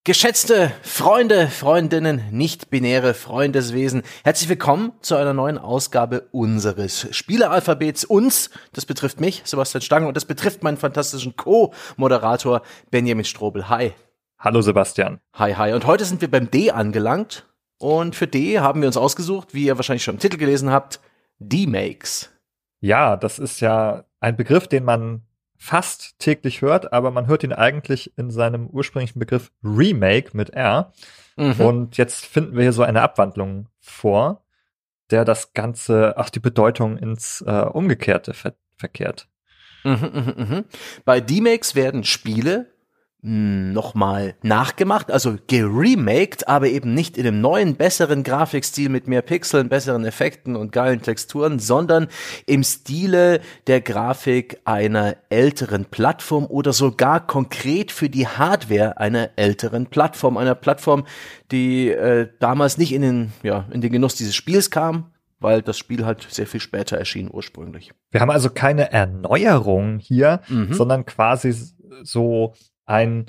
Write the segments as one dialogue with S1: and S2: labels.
S1: Geschätzte Freunde, Freundinnen, nicht-binäre Freundeswesen, herzlich willkommen zu einer neuen Ausgabe unseres Spielealphabets. Uns, das betrifft mich, Sebastian Stange, und das betrifft meinen fantastischen Co-Moderator Benjamin Strobel. Hi.
S2: Hallo Sebastian.
S1: Hi, hi. Und heute sind wir beim D angelangt. Und für D haben wir uns ausgesucht, wie ihr wahrscheinlich schon im Titel gelesen habt, D-Makes.
S2: Ja, das ist ja ein Begriff, den man fast täglich hört, aber man hört ihn eigentlich in seinem ursprünglichen Begriff Remake mit R. Und jetzt finden wir hier so eine Abwandlung vor, der das Ganze, die Bedeutung ins Umgekehrte verkehrt.
S1: Bei D-Makes werden Spiele nochmal nachgemacht, also geremaked, aber eben nicht in einem neuen, besseren Grafikstil mit mehr Pixeln, besseren Effekten und geilen Texturen, sondern im Stile der Grafik einer älteren Plattform oder sogar konkret für die Hardware einer älteren Plattform, einer Plattform, die damals nicht in den Genuss dieses Spiels kam, weil das Spiel halt sehr viel später erschien ursprünglich.
S2: Wir haben also keine Erneuerung hier, sondern quasi so ein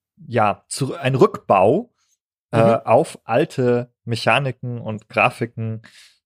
S2: Rückbau auf alte Mechaniken und Grafiken,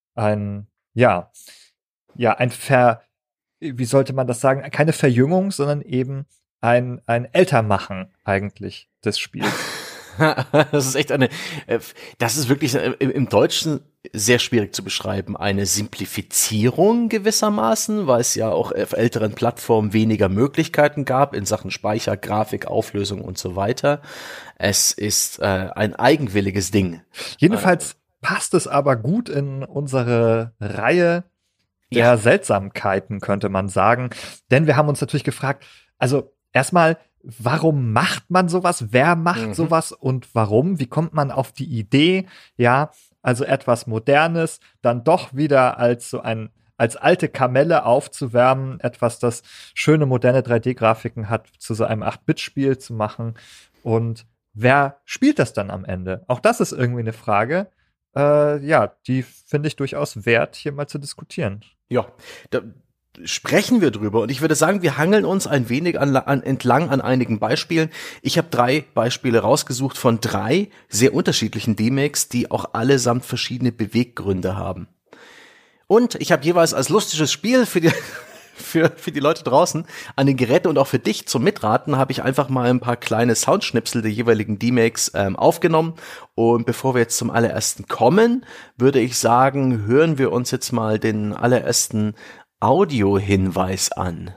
S2: wie sollte man das sagen? Keine Verjüngung, sondern eben ein Ältermachen eigentlich des Spiels.
S1: Das ist echt das ist wirklich im Deutschen sehr schwierig zu beschreiben. Eine Simplifizierung gewissermaßen, weil es ja auch auf älteren Plattformen weniger Möglichkeiten gab in Sachen Speicher, Grafik, Auflösung und so weiter. Es ist ein eigenwilliges Ding.
S2: Jedenfalls passt es aber gut in unsere Reihe der Seltsamkeiten, könnte man sagen. Denn wir haben uns natürlich gefragt, also erstmal, warum macht man sowas? Wer macht sowas und warum? Wie kommt man auf die Idee, also etwas Modernes dann doch wieder als alte Kamelle aufzuwärmen, etwas, das schöne moderne 3D-Grafiken hat, zu so einem 8-Bit-Spiel zu machen? Und wer spielt das dann am Ende? Auch das ist irgendwie eine Frage, die finde ich durchaus wert, hier mal zu diskutieren.
S1: Ja, sprechen wir drüber, und ich würde sagen, wir hangeln uns ein wenig entlang an einigen Beispielen. Ich habe 3 Beispiele rausgesucht von 3 sehr unterschiedlichen D-Makes, die auch allesamt verschiedene Beweggründe haben. Und ich habe jeweils als lustiges Spiel für die Leute draußen an den Geräten und auch für dich zum Mitraten habe ich einfach mal ein paar kleine Soundschnipsel der jeweiligen D-Makes aufgenommen. Und bevor wir jetzt zum allerersten kommen, würde ich sagen, hören wir uns jetzt mal den allerersten Audio-Hinweis an.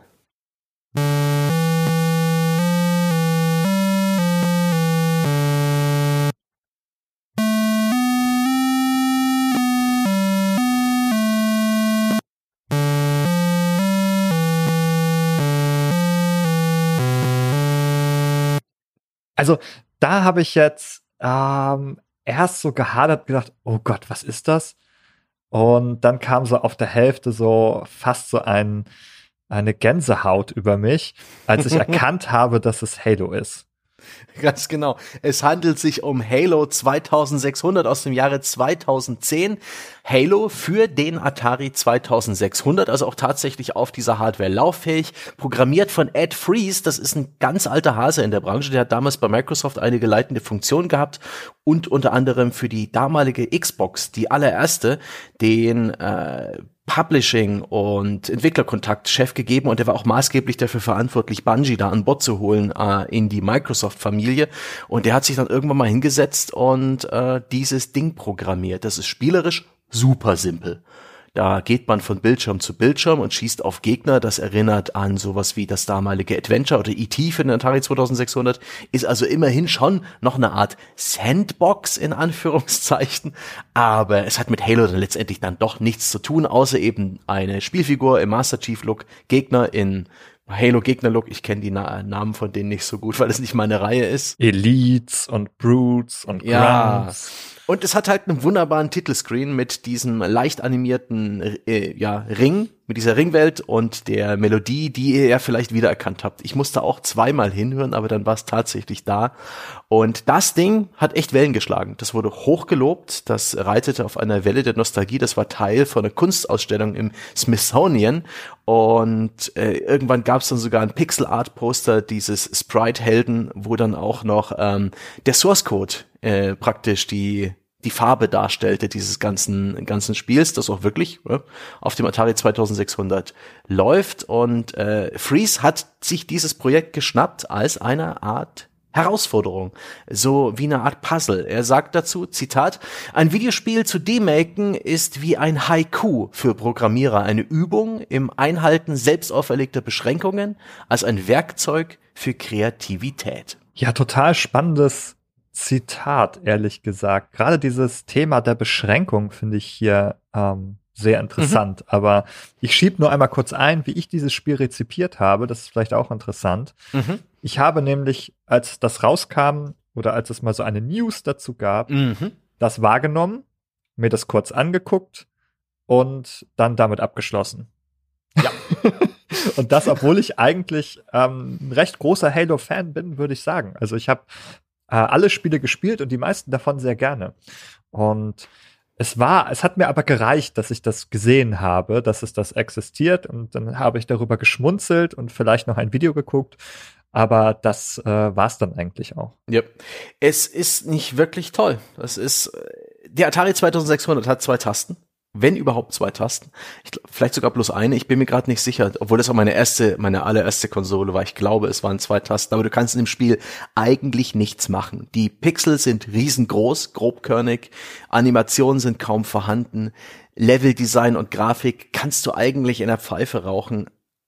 S2: Also da habe ich jetzt erst so gehadert, gedacht, oh Gott, was ist das? Und dann kam so auf der Hälfte so fast so eine Gänsehaut über mich, als ich erkannt habe, dass es Halo ist.
S1: Ganz genau. Es handelt sich um Halo 2600 aus dem Jahre 2010. Halo für den Atari 2600, also auch tatsächlich auf dieser Hardware lauffähig. Programmiert von Ed Freeze, das ist ein ganz alter Hase in der Branche. Der hat damals bei Microsoft einige leitende Funktionen gehabt und unter anderem für die damalige Xbox, die allererste, den Publishing- und Entwicklerkontakt-Chef gegeben, und der war auch maßgeblich dafür verantwortlich, Bungie da an Bord zu holen in die Microsoft-Familie, und der hat sich dann irgendwann mal hingesetzt und dieses Ding programmiert. Das ist spielerisch super simpel. Da geht man von Bildschirm zu Bildschirm und schießt auf Gegner. Das erinnert an sowas wie das damalige Adventure oder E.T. für den Atari 2600. Ist also immerhin schon noch eine Art Sandbox in Anführungszeichen. Aber es hat mit Halo dann letztendlich dann doch nichts zu tun, außer eben eine Spielfigur im Master Chief Look, Gegner in Halo Gegner-Look. Ich kenne die Namen von denen nicht so gut, weil das nicht meine Reihe ist.
S2: Elites und Brutes und Grunts.
S1: Und es hat halt einen wunderbaren Titelscreen mit diesem leicht animierten Ring, mit dieser Ringwelt und der Melodie, die ihr ja vielleicht wiedererkannt habt. Ich musste auch zweimal hinhören, aber dann war es tatsächlich da. Und das Ding hat echt Wellen geschlagen. Das wurde hochgelobt, das reitete auf einer Welle der Nostalgie. Das war Teil von einer Kunstausstellung im Smithsonian. Und irgendwann gab es dann sogar ein Pixel-Art-Poster dieses Sprite-Helden, wo dann auch noch der Source-Code praktisch die Farbe darstellte dieses ganzen Spiels, das auch wirklich auf dem Atari 2600 läuft. Und Freeze hat sich dieses Projekt geschnappt als eine Art Herausforderung, so wie eine Art Puzzle. Er sagt dazu, Zitat, ein Videospiel zu demaken ist wie ein Haiku für Programmierer, eine Übung im Einhalten selbst auferlegter Beschränkungen als ein Werkzeug für Kreativität.
S2: Ja, total spannendes Zitat, ehrlich gesagt. Gerade dieses Thema der Beschränkung finde ich hier sehr interessant. Aber ich schiebe nur einmal kurz ein, wie ich dieses Spiel rezipiert habe. Das ist vielleicht auch interessant. Ich habe nämlich, als das rauskam oder als es mal so eine News dazu gab, das wahrgenommen, mir das kurz angeguckt und dann damit abgeschlossen.
S1: Ja.
S2: Und das, obwohl ich eigentlich ein recht großer Halo-Fan bin, würde ich sagen. Also ich habe alle Spiele gespielt und die meisten davon sehr gerne. Und es hat mir aber gereicht, dass ich das gesehen habe, dass es das existiert, und dann habe ich darüber geschmunzelt und vielleicht noch ein Video geguckt, aber das war's dann eigentlich auch.
S1: Ja, es ist nicht wirklich toll. Der Atari 2600 hat 2 Tasten. Wenn überhaupt 2 Tasten. Vielleicht sogar bloß eine. Ich bin mir gerade nicht sicher, obwohl das auch meine allererste Konsole war. Ich glaube, es waren 2 Tasten. Aber du kannst in dem Spiel eigentlich nichts machen. Die Pixel sind riesengroß, grobkörnig. Animationen sind kaum vorhanden. Leveldesign und Grafik kannst du eigentlich in der Pfeife rauchen.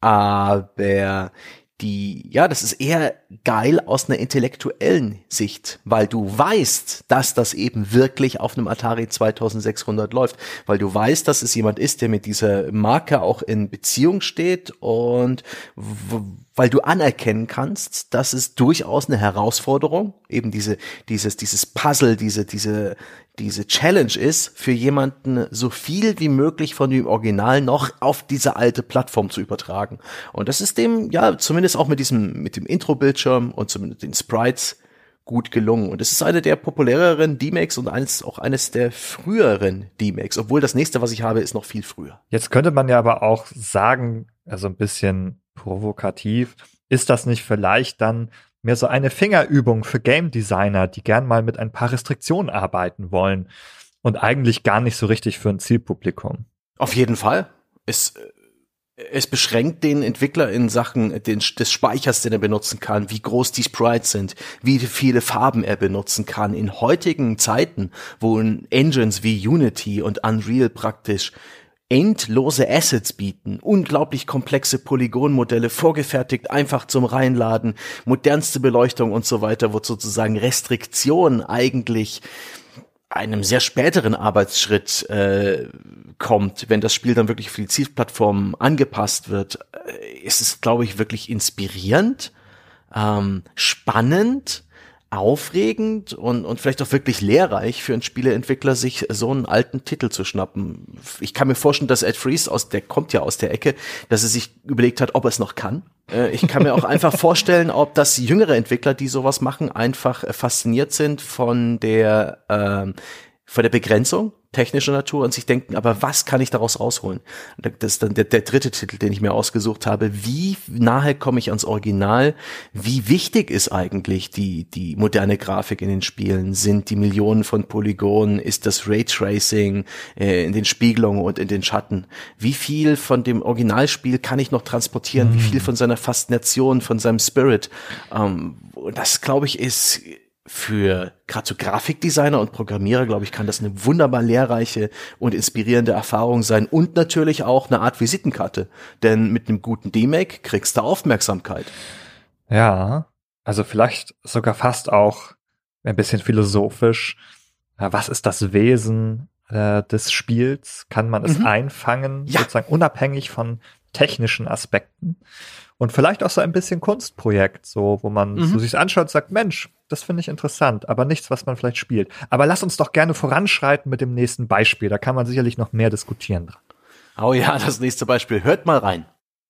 S1: Aber das ist eher geil aus einer intellektuellen Sicht, weil du weißt, dass das eben wirklich auf einem Atari 2600 läuft, weil du weißt, dass es jemand ist, der mit dieser Marke auch in Beziehung steht, und weil du anerkennen kannst, dass es durchaus eine Herausforderung, eben dieses Puzzle, diese Challenge ist, für jemanden so viel wie möglich von dem Original noch auf diese alte Plattform zu übertragen. Und das ist dem, ja, zumindest auch mit dem Intro-Bildschirm und zumindest den Sprites gut gelungen. Und es ist eine der populäreren D-Makes und auch eines der früheren D-Makes, obwohl das nächste, was ich habe, ist noch viel früher.
S2: Jetzt könnte man ja aber auch sagen, also ein bisschen provokativ, ist das nicht vielleicht dann mehr so eine Fingerübung für Game Designer, die gern mal mit ein paar Restriktionen arbeiten wollen und eigentlich gar nicht so richtig für ein Zielpublikum?
S1: Auf jeden Fall. Es beschränkt den Entwickler in Sachen des Speichers, den er benutzen kann, wie groß die Sprites sind, wie viele Farben er benutzen kann. In heutigen Zeiten, wo Engines wie Unity und Unreal praktisch endlose Assets bieten, unglaublich komplexe Polygonmodelle, vorgefertigt, einfach zum Reinladen, modernste Beleuchtung und so weiter, wo sozusagen Restriktion eigentlich einem sehr späteren Arbeitsschritt kommt, wenn das Spiel dann wirklich für die Zielplattform angepasst wird, ist es, glaube ich, wirklich inspirierend, spannend, aufregend und vielleicht auch wirklich lehrreich für einen Spieleentwickler, sich so einen alten Titel zu schnappen. Ich kann mir vorstellen, dass Ed Freeze, der kommt ja aus der Ecke, dass er sich überlegt hat, ob er es noch kann. Ich kann mir auch einfach vorstellen, ob das jüngere Entwickler, die sowas machen, einfach fasziniert sind von der Begrenzung technischer Natur und sich denken, aber was kann ich daraus rausholen? Das ist dann der dritte Titel, den ich mir ausgesucht habe. Wie nahe komme ich ans Original? Wie wichtig ist eigentlich die moderne Grafik in den Spielen? Sind die Millionen von Polygonen? Ist das Raytracing in den Spiegelungen und in den Schatten? Wie viel von dem Originalspiel kann ich noch transportieren? Wie viel von seiner Faszination, von seinem Spirit? Und das, glaube ich, ist für gerade so Grafikdesigner und Programmierer, glaube ich, kann das eine wunderbar lehrreiche und inspirierende Erfahrung sein und natürlich auch eine Art Visitenkarte, denn mit einem guten D-Make kriegst du Aufmerksamkeit.
S2: Ja, also vielleicht sogar fast auch ein bisschen philosophisch. Was ist das Wesen des Spiels? Kann man es einfangen, sozusagen unabhängig von technischen Aspekten? Und vielleicht auch so ein bisschen Kunstprojekt, so wo man so sich anschaut und sagt, Mensch, das finde ich interessant, aber nichts, was man vielleicht spielt. Aber lass uns doch gerne voranschreiten mit dem nächsten Beispiel. Da kann man sicherlich noch mehr diskutieren dran.
S1: Oh ja, das nächste Beispiel. Hört mal rein.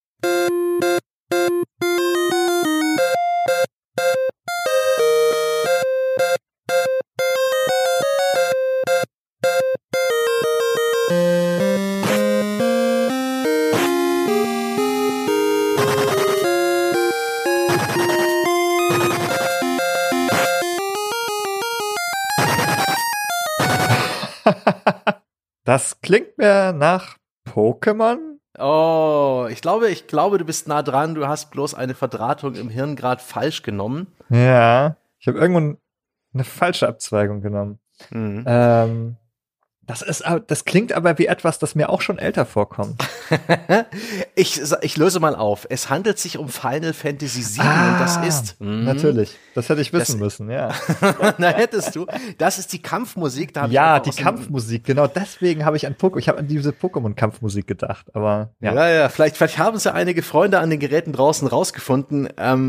S2: Das klingt mir nach Pokémon.
S1: Oh, ich glaube, du bist nah dran. Du hast bloß eine Verdrahtung im Hirn gerade falsch genommen.
S2: Ja, ich habe irgendwo eine falsche Abzweigung genommen.
S1: Mhm.
S2: Das klingt aber wie etwas, das mir auch schon älter vorkommt.
S1: Ich löse mal auf. Es handelt sich um Final Fantasy VII und das ist...
S2: Natürlich, das hätte ich wissen müssen, ja.
S1: Na, hättest du. Das ist die Kampfmusik. Da
S2: ja, die Kampfmusik, genau deswegen habe ich an diese Pokémon-Kampfmusik gedacht, aber ja.
S1: Ja, vielleicht haben sie einige Freunde an den Geräten draußen rausgefunden.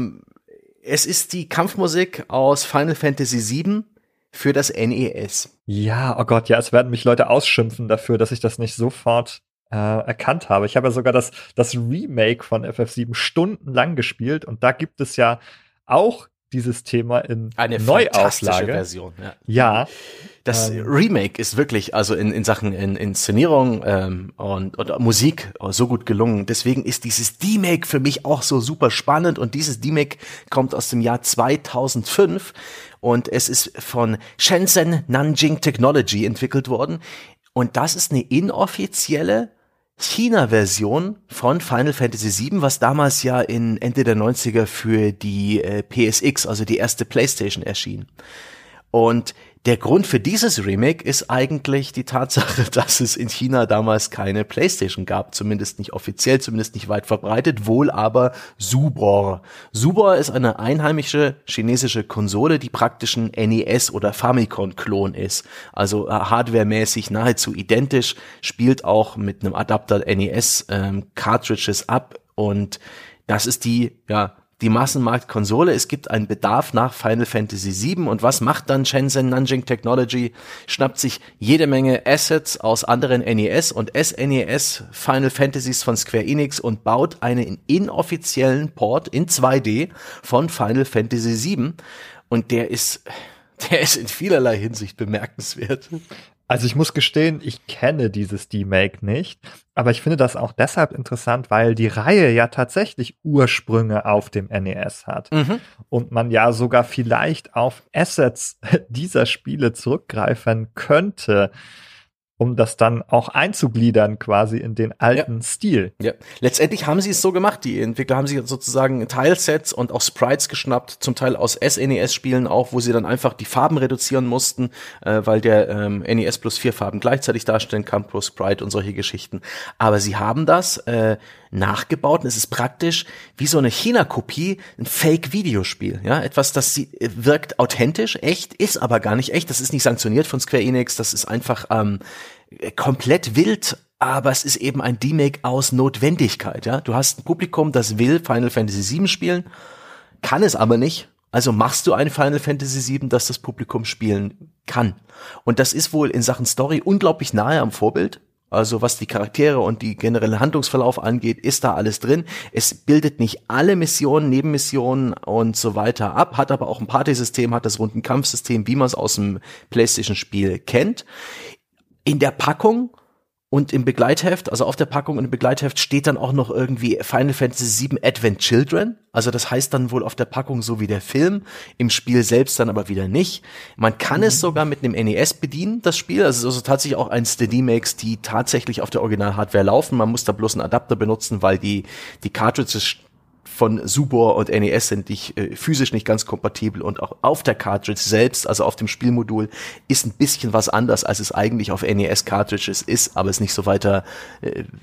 S1: Es ist die Kampfmusik aus Final Fantasy VII für das NES.
S2: Ja, oh Gott, ja, es werden mich Leute ausschimpfen dafür, dass ich das nicht sofort erkannt habe. Ich habe ja sogar das Remake von FF7 stundenlang gespielt und da gibt es ja auch dieses Thema in
S1: eine
S2: Neuauflage.
S1: Version.
S2: Ja.
S1: Das Remake ist wirklich, also in Sachen Inszenierung und Musik so gut gelungen. Deswegen ist dieses Demake für mich auch so super spannend und dieses Demake kommt aus dem Jahr 2005 und es ist von Shenzhen Nanjing Technology entwickelt worden und das ist eine inoffizielle China-Version von Final Fantasy VII, was damals ja in Ende der 90er für die PSX, also die erste PlayStation, erschien. Und der Grund für dieses Remake ist eigentlich die Tatsache, dass es in China damals keine PlayStation gab, zumindest nicht offiziell, zumindest nicht weit verbreitet, wohl aber Subor. Subor ist eine einheimische chinesische Konsole, die praktisch ein NES oder Famicom-Klon ist. Also hardwaremäßig nahezu identisch, spielt auch mit einem Adapter NES Cartridges ab und das ist die Massenmarktkonsole. Es gibt einen Bedarf nach Final Fantasy VII und was macht dann Shenzhen Nanjing Technology? Schnappt sich jede Menge Assets aus anderen NES und SNES Final Fantasies von Square Enix und baut einen inoffiziellen Port in 2D von Final Fantasy VII und der ist in vielerlei Hinsicht bemerkenswert.
S2: Also ich muss gestehen, ich kenne dieses Demake nicht, aber ich finde das auch deshalb interessant, weil die Reihe ja tatsächlich Ursprünge auf dem NES hat und man ja sogar vielleicht auf Assets dieser Spiele zurückgreifen könnte, um das dann auch einzugliedern quasi in den alten Stil.
S1: Ja, letztendlich haben sie es so gemacht. Die Entwickler haben sich sozusagen Teilsets und auch Sprites geschnappt, zum Teil aus SNES-Spielen auch, wo sie dann einfach die Farben reduzieren mussten, weil der NES plus 4 Farben gleichzeitig darstellen kann, plus Sprite und solche Geschichten. Aber sie haben das nachgebaut und es ist praktisch wie so eine China-Kopie, ein Fake-Videospiel. Ja, etwas, das wirkt authentisch, echt, ist aber gar nicht echt. Das ist nicht sanktioniert von Square Enix, das ist einfach komplett wild, aber es ist eben ein Remake aus Notwendigkeit, ja. Du hast ein Publikum, das will Final Fantasy VII spielen, kann es aber nicht. Also machst du ein Final Fantasy VII, das das Publikum spielen kann. Und das ist wohl in Sachen Story unglaublich nahe am Vorbild. Also was die Charaktere und die generelle Handlungsverlauf angeht, ist da alles drin. Es bildet nicht alle Missionen, Nebenmissionen und so weiter ab, hat aber auch ein Partysystem, hat das Rundenkampfsystem, wie man es aus dem PlayStation-Spiel kennt. In der Packung und im Begleitheft, also auf der Packung und im Begleitheft steht dann auch noch irgendwie Final Fantasy VII Advent Children. Also das heißt dann wohl auf der Packung so wie der Film, im Spiel selbst dann aber wieder nicht. Man kann es sogar mit einem NES bedienen, das Spiel. Also es ist also tatsächlich auch eins der Remakes, die tatsächlich auf der Original-Hardware laufen. Man muss da bloß einen Adapter benutzen, weil die Cartridges von Subor und NES sind physisch nicht ganz kompatibel und auch auf der Cartridge selbst, also auf dem Spielmodul, ist ein bisschen was anders, als es eigentlich auf NES-Cartridges ist, aber ist nicht so weiter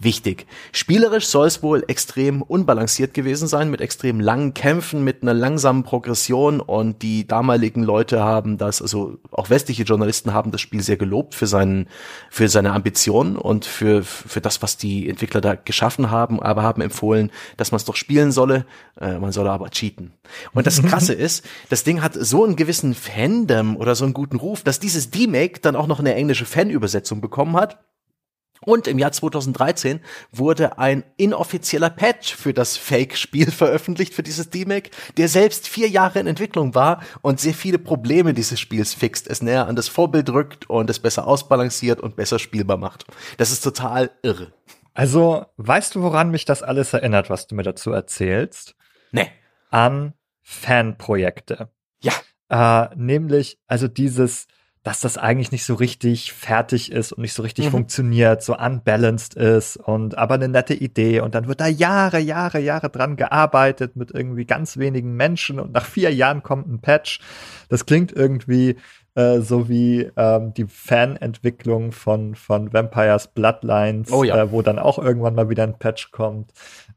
S1: wichtig. Spielerisch soll es wohl extrem unbalanciert gewesen sein, mit extrem langen Kämpfen, mit einer langsamen Progression, und die damaligen Leute haben das, also auch westliche Journalisten haben das Spiel sehr gelobt für seine Ambitionen und für das, was die Entwickler da geschaffen haben, aber haben empfohlen, dass man es doch spielen solle, man solle aber cheaten. Und das Krasse ist, das Ding hat so einen gewissen Fandom oder so einen guten Ruf, dass dieses Demake dann auch noch eine englische Fanübersetzung bekommen hat. Und im Jahr 2013 wurde ein inoffizieller Patch für das Fake-Spiel veröffentlicht, für dieses Demake, der selbst 4 Jahre in Entwicklung war und sehr viele Probleme dieses Spiels fixt, es näher an das Vorbild rückt und es besser ausbalanciert und besser spielbar macht. Das ist total irre.
S2: Also, weißt du, woran mich das alles erinnert, was du mir dazu erzählst?
S1: Nee.
S2: An Fanprojekte.
S1: Ja.
S2: Nämlich, also dass das eigentlich nicht so richtig fertig ist und nicht so richtig funktioniert, so unbalanced ist und aber eine nette Idee, und dann wird da Jahre dran gearbeitet mit irgendwie ganz wenigen Menschen und nach 4 Jahren kommt ein Patch. Das klingt irgendwie so wie die Fanentwicklung von Vampires Bloodlines,
S1: oh ja.
S2: Wo dann auch irgendwann mal wieder ein Patch kommt.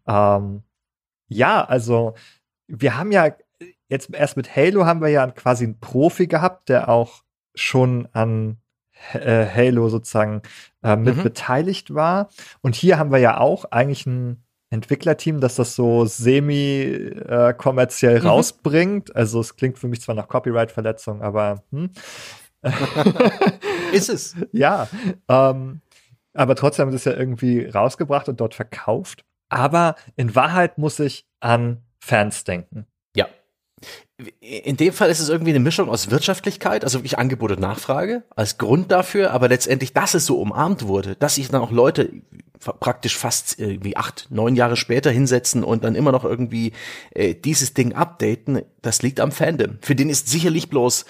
S2: Ja, also wir haben ja jetzt erst mit Halo haben wir ja quasi einen Profi gehabt, der auch schon an Halo sozusagen mit beteiligt war. Und hier haben wir ja auch eigentlich ein Entwicklerteam, das das so semi-kommerziell rausbringt. Also es klingt für mich zwar nach Copyright-Verletzung, aber
S1: Ist es.
S2: Ja, aber trotzdem haben sie es ja irgendwie rausgebracht und dort verkauft. Aber in Wahrheit muss ich an Fans denken.
S1: Ja. In dem Fall ist es irgendwie eine Mischung aus Wirtschaftlichkeit, also wirklich Angebot und Nachfrage als Grund dafür, aber letztendlich, dass es so umarmt wurde, dass sich dann auch Leute praktisch fast irgendwie 8, 9 Jahre später hinsetzen und dann immer noch irgendwie dieses Ding updaten, das liegt am Fandom. Für den ist sicherlich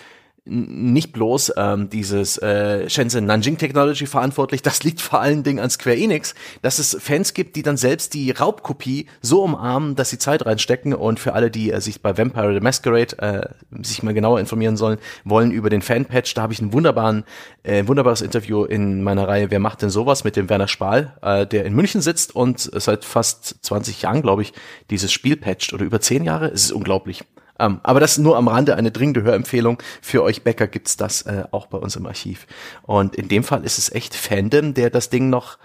S1: nicht bloß dieses Shenzhen Nanjing Technology verantwortlich, das liegt vor allen Dingen an Square Enix, dass es Fans gibt, die dann selbst die Raubkopie so umarmen, dass sie Zeit reinstecken. Und für alle, die sich bei Vampire the Masquerade sich mal genauer informieren wollen über den Fanpatch, da habe ich ein wunderbares Interview in meiner Reihe Wer macht denn sowas mit dem Werner Spahl, der in München sitzt und seit fast 20 Jahren, glaube ich, dieses Spiel patcht, oder über 10 Jahre. Es ist unglaublich. Aber das nur am Rande, eine dringende Hörempfehlung. Für euch Bäcker gibt's das auch bei uns im Archiv. Und in dem Fall ist es echt Fandom, der das Ding noch,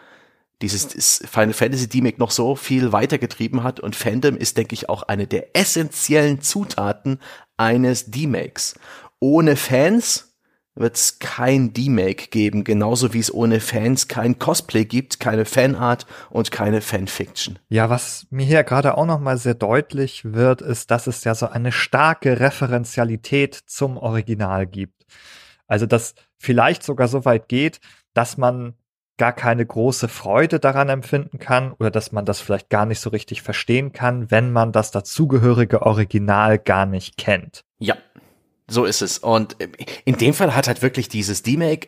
S1: dieses Final Fantasy Demake noch so viel weitergetrieben hat. Und Fandom ist, denke ich, auch eine der essentiellen Zutaten eines Demakes. Ohne Fans wird es kein Demake geben, genauso wie es ohne Fans kein Cosplay gibt, keine Fanart und keine Fanfiction.
S2: Ja, was mir hier gerade auch noch mal sehr deutlich wird, ist, dass es ja so eine starke Referenzialität zum Original gibt. Also, dass vielleicht sogar so weit geht, dass man gar keine große Freude daran empfinden kann oder dass man das vielleicht gar nicht so richtig verstehen kann, wenn man das dazugehörige Original gar nicht kennt.
S1: Ja. So ist es. Und in dem Fall hat halt wirklich dieses Demake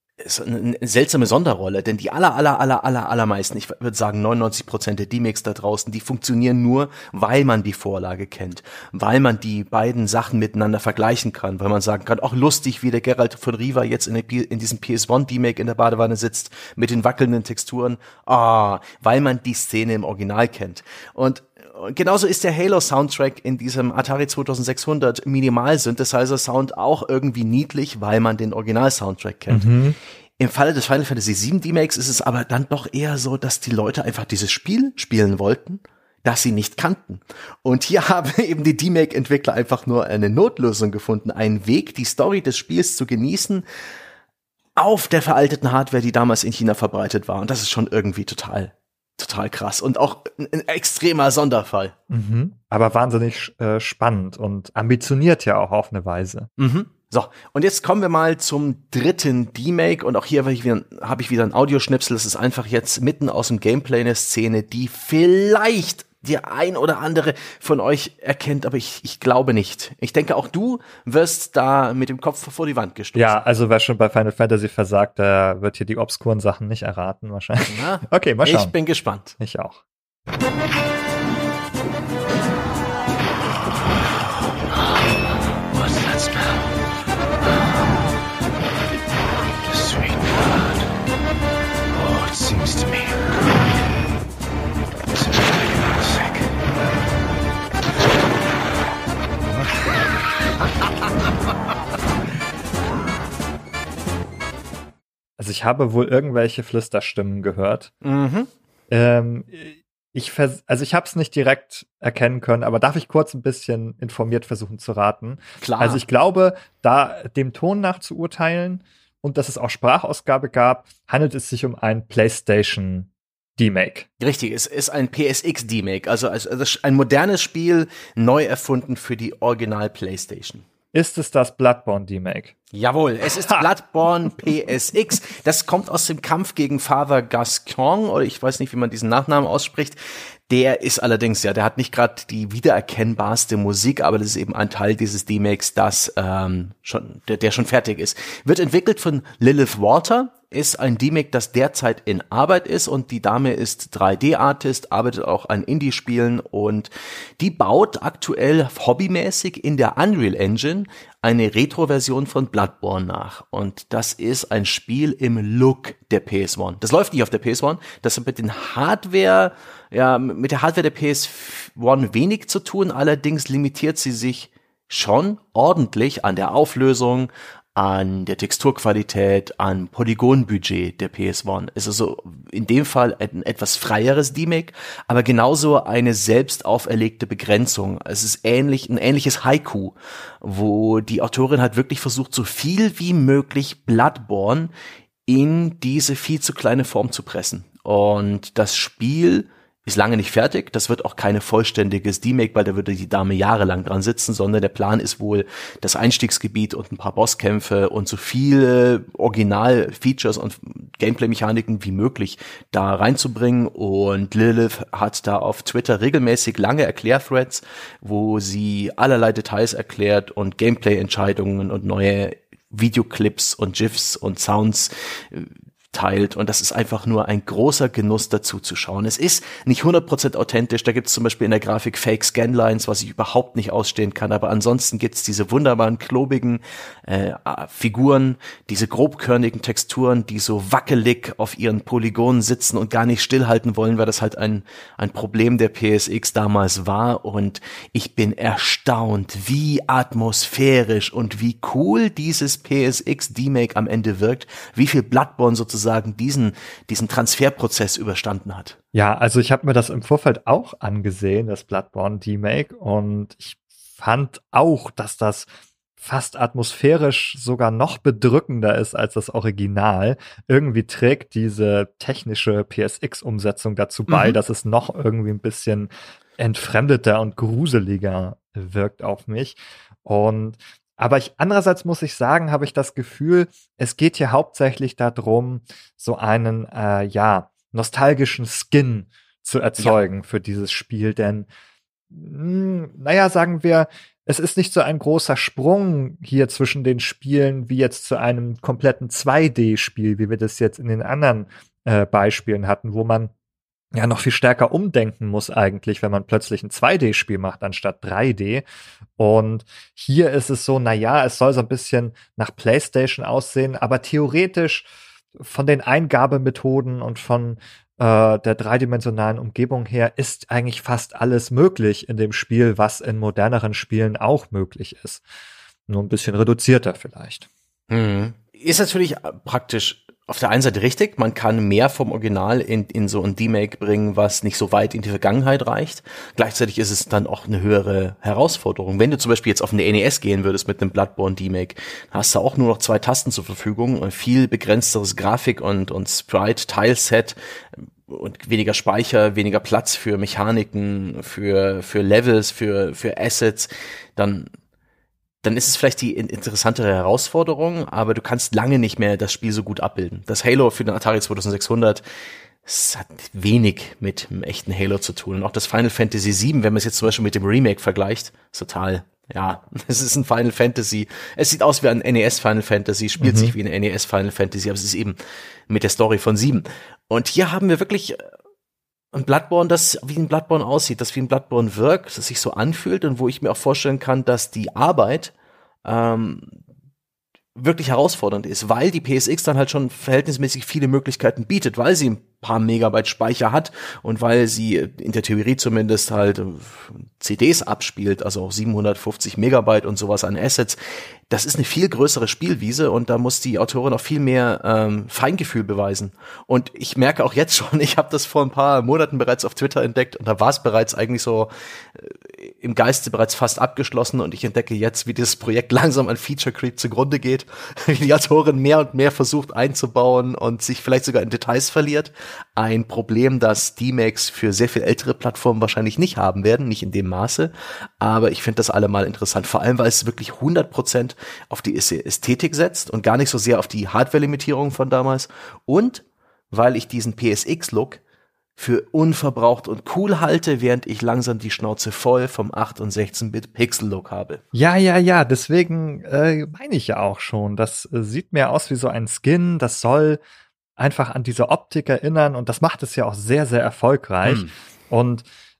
S1: eine seltsame Sonderrolle, denn die allermeisten, ich würde sagen 99% der Demakes da draußen, die funktionieren nur, weil man die Vorlage kennt, weil man die beiden Sachen miteinander vergleichen kann, weil man sagen kann, auch lustig, wie der Geralt von Riva jetzt in diesem PS1-Demake in der Badewanne sitzt, mit den wackelnden Texturen, weil man die Szene im Original kennt. Und genauso ist der Halo-Soundtrack in diesem Atari 2600 Minimal-Synthesizer-Sound auch irgendwie niedlich, weil man den Original-Soundtrack kennt. Im Falle des Final Fantasy VII Demakes ist es aber dann doch eher so, dass die Leute einfach dieses Spiel spielen wollten, das sie nicht kannten. Und hier haben eben die Demake-Entwickler einfach nur eine Notlösung gefunden, einen Weg, die Story des Spiels zu genießen, auf der veralteten Hardware, die damals in China verbreitet war. Und das ist schon irgendwie total krass und auch ein extremer Sonderfall.
S2: Aber wahnsinnig spannend und ambitioniert ja auch auf eine Weise.
S1: So, und jetzt kommen wir mal zum dritten Demake, und auch hier habe ich wieder ein Audioschnipsel. Das ist einfach jetzt mitten aus dem Gameplay eine Szene, die vielleicht der ein oder andere von euch erkennt, aber ich glaube nicht. Ich denke, auch du wirst da mit dem Kopf vor die Wand gestoßen.
S2: Ja, also wer schon bei Final Fantasy versagt, der wird hier die obskuren Sachen nicht erraten wahrscheinlich.
S1: Na,
S2: okay, mal schauen.
S1: Ich bin gespannt.
S2: Ich auch.
S3: What's that smell? The sweet blood. Oh, it seems to me
S2: Also ich habe wohl irgendwelche Flüsterstimmen gehört.
S1: Mhm.
S2: Ich habe es nicht direkt erkennen können, aber darf ich kurz ein bisschen informiert versuchen zu raten?
S1: Klar.
S2: Also ich glaube, da dem Ton nach zu urteilen und dass es auch Sprachausgabe gab, handelt es sich um ein PlayStation Demake.
S1: Richtig, es ist ein PSX Demake, also ein modernes Spiel, neu erfunden für die Original PlayStation.
S2: Ist es das Bloodborne Demake?
S1: Jawohl, es ist Bloodborne PSX. Das kommt aus dem Kampf gegen Father Gascoigne, oder ich weiß nicht, wie man diesen Nachnamen ausspricht. Der ist allerdings, ja, der hat nicht gerade die wiedererkennbarste Musik, aber das ist eben ein Teil dieses Demakes, der schon fertig ist. Wird entwickelt von Lilith Walter, ist ein Demake, das derzeit in Arbeit ist, und die Dame ist 3D-Artist, arbeitet auch an Indie-Spielen, und die baut aktuell hobbymäßig in der Unreal Engine eine Retro-Version von Bloodborne nach. Und das ist ein Spiel im Look der PS1. Das läuft nicht auf der PS1, das hat mit der Hardware der PS1 wenig zu tun, allerdings limitiert sie sich schon ordentlich an der Auflösung, an der Texturqualität, an Polygonbudget der PS1. Es ist also in dem Fall ein etwas freieres Demake, aber genauso eine selbst auferlegte Begrenzung. Es ist ein ähnliches Haiku, wo die Autorin hat wirklich versucht, so viel wie möglich Bloodborne in diese viel zu kleine Form zu pressen. Und das Spiel ist lange nicht fertig. Das wird auch keine vollständiges Demake, weil da würde die Dame jahrelang dran sitzen, sondern der Plan ist wohl, das Einstiegsgebiet und ein paar Bosskämpfe und so viele Original-Features und Gameplay-Mechaniken wie möglich da reinzubringen. Und Lilith hat da auf Twitter regelmäßig lange Erklärthreads, wo sie allerlei Details erklärt und Gameplay-Entscheidungen und neue Videoclips und GIFs und Sounds teilt, und das ist einfach nur ein großer Genuss dazu zu schauen. Es ist nicht 100% authentisch, da gibt es zum Beispiel in der Grafik Fake Scanlines, was ich überhaupt nicht ausstehen kann, aber ansonsten gibt es diese wunderbaren, klobigen Figuren, diese grobkörnigen Texturen, die so wackelig auf ihren Polygonen sitzen und gar nicht stillhalten wollen, weil das halt ein Problem der PSX damals war, und ich bin erstaunt, wie atmosphärisch und wie cool dieses PSX Demake am Ende wirkt, wie viel Bloodborne sozusagen diesen Transferprozess überstanden hat.
S2: Ja, also ich habe mir das im Vorfeld auch angesehen, das Bloodborne Demake, und ich fand auch, dass das fast atmosphärisch sogar noch bedrückender ist als das Original. Irgendwie trägt diese technische PSX-Umsetzung dazu bei, dass es noch irgendwie ein bisschen entfremdeter und gruseliger wirkt auf mich. Aber andererseits muss ich sagen, habe ich das Gefühl, es geht hier hauptsächlich darum, so einen, nostalgischen Skin zu erzeugen für dieses Spiel, denn, sagen wir, es ist nicht so ein großer Sprung hier zwischen den Spielen wie jetzt zu einem kompletten 2D-Spiel, wie wir das jetzt in den anderen Beispielen hatten, wo man ja noch viel stärker umdenken muss eigentlich, wenn man plötzlich ein 2D-Spiel macht anstatt 3D. Und hier ist es so, es soll so ein bisschen nach PlayStation aussehen, aber theoretisch von den Eingabemethoden und von der dreidimensionalen Umgebung her ist eigentlich fast alles möglich in dem Spiel, was in moderneren Spielen auch möglich ist. Nur ein bisschen reduzierter vielleicht.
S1: Ist natürlich praktisch auf der einen Seite richtig, man kann mehr vom Original in so ein Demake bringen, was nicht so weit in die Vergangenheit reicht. Gleichzeitig ist es dann auch eine höhere Herausforderung. Wenn du zum Beispiel jetzt auf eine NES gehen würdest mit einem Bloodborne Demake, hast du auch nur noch 2 Tasten zur Verfügung und viel begrenzteres Grafik und Sprite-Tileset und weniger Speicher, weniger Platz für Mechaniken, für Levels, für Assets, dann ist es vielleicht die interessantere Herausforderung, aber du kannst lange nicht mehr das Spiel so gut abbilden. Das Halo für den Atari 2600, es hat wenig mit dem echten Halo zu tun. Und auch das Final Fantasy VII, wenn man es jetzt zum Beispiel mit dem Remake vergleicht, ist total, es ist ein Final Fantasy. Es sieht aus wie ein NES Final Fantasy, spielt sich wie ein NES Final Fantasy, aber es ist eben mit der Story von 7. Und hier haben wir wirklich ein Bloodborne, das wie ein Bloodborne aussieht, das wie ein Bloodborne wirkt, das sich so anfühlt und wo ich mir auch vorstellen kann, dass die Arbeit wirklich herausfordernd ist, weil die PSX dann halt schon verhältnismäßig viele Möglichkeiten bietet, weil sie ein paar Megabyte Speicher hat und weil sie in der Theorie zumindest halt CDs abspielt, also auch 750 Megabyte und sowas an Assets, das ist eine viel größere Spielwiese und da muss die Autorin auch viel mehr Feingefühl beweisen. Und ich merke auch jetzt schon, ich habe das vor ein paar Monaten bereits auf Twitter entdeckt und da war es bereits eigentlich so im Geiste bereits fast abgeschlossen und ich entdecke jetzt, wie dieses Projekt langsam an Feature Creep zugrunde geht, wie die Autorin mehr und mehr versucht einzubauen und sich vielleicht sogar in Details verliert. Ein Problem, das D-Macs für sehr viel ältere Plattformen wahrscheinlich nicht haben werden, nicht in dem Maße, aber ich finde das allemal interessant, vor allem, weil es wirklich 100% auf die Ästhetik setzt und gar nicht so sehr auf die Hardware-Limitierung von damals und weil ich diesen PSX-Look für unverbraucht und cool halte, während ich langsam die Schnauze voll vom 8- und 16-Bit-Pixel-Look habe.
S2: Ja, deswegen meine ich ja auch schon, das sieht mehr aus wie so ein Skin, das soll einfach an diese Optik erinnern und das macht es ja auch sehr, sehr erfolgreich. Und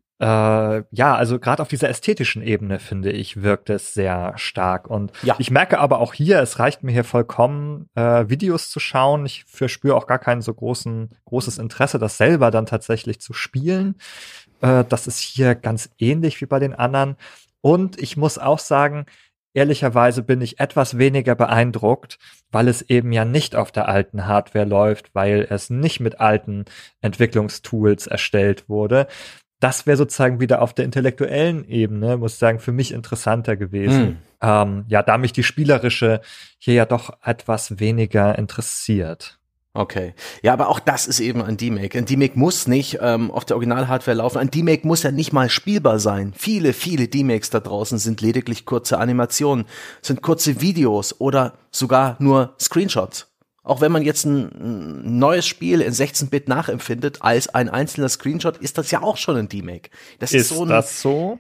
S2: also gerade auf dieser ästhetischen Ebene, finde ich, wirkt es sehr stark. Und ich merke aber auch hier, es reicht mir hier vollkommen, Videos zu schauen. Ich verspüre auch gar kein so großes Interesse, das selber dann tatsächlich zu spielen. Das ist hier ganz ähnlich wie bei den anderen. Und ich muss auch sagen, ehrlicherweise bin ich etwas weniger beeindruckt, weil es eben ja nicht auf der alten Hardware läuft, weil es nicht mit alten Entwicklungstools erstellt wurde. Das wäre sozusagen wieder auf der intellektuellen Ebene, muss ich sagen, für mich interessanter gewesen. Da mich die spielerische hier ja doch etwas weniger interessiert.
S1: Okay. Ja, aber auch das ist eben ein D-Make. Ein D-Make muss nicht auf der Original-Hardware laufen. Ein D-Make muss ja nicht mal spielbar sein. Viele D-Makes da draußen sind lediglich kurze Animationen, sind kurze Videos oder sogar nur Screenshots. Auch wenn man jetzt ein neues Spiel in 16-Bit nachempfindet als ein einzelner Screenshot, ist das ja auch schon ein D-Make.
S2: Ist das so?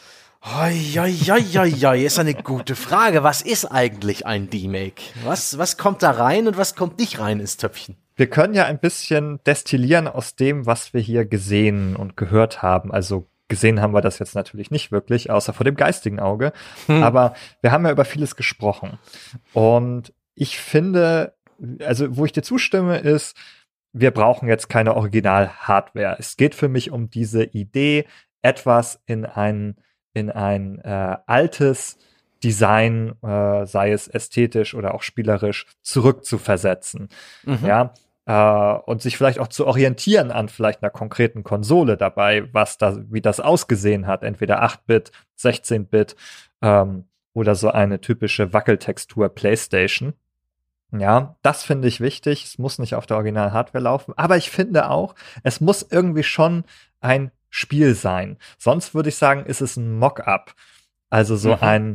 S1: Ist eine gute Frage. Was ist eigentlich ein D-Make? Was kommt da rein und was kommt nicht rein ins Töpfchen?
S2: Wir können ja ein bisschen destillieren aus dem, was wir hier gesehen und gehört haben. Also gesehen haben wir das jetzt natürlich nicht wirklich, außer vor dem geistigen Auge. Aber wir haben ja über vieles gesprochen. Und ich finde, also wo ich dir zustimme, ist, wir brauchen jetzt keine Original-Hardware. Es geht für mich um diese Idee, etwas in ein altes Design, sei es ästhetisch oder auch spielerisch, zurückzuversetzen. Und sich vielleicht auch zu orientieren an vielleicht einer konkreten Konsole dabei, wie das ausgesehen hat, entweder 8-Bit, 16-Bit oder so eine typische Wackeltextur PlayStation. Ja, das finde ich wichtig. Es muss nicht auf der Original-Hardware laufen. Aber ich finde auch, es muss irgendwie schon ein Spiel sein. Sonst würde ich sagen, ist es ein Mock-up. Also so ein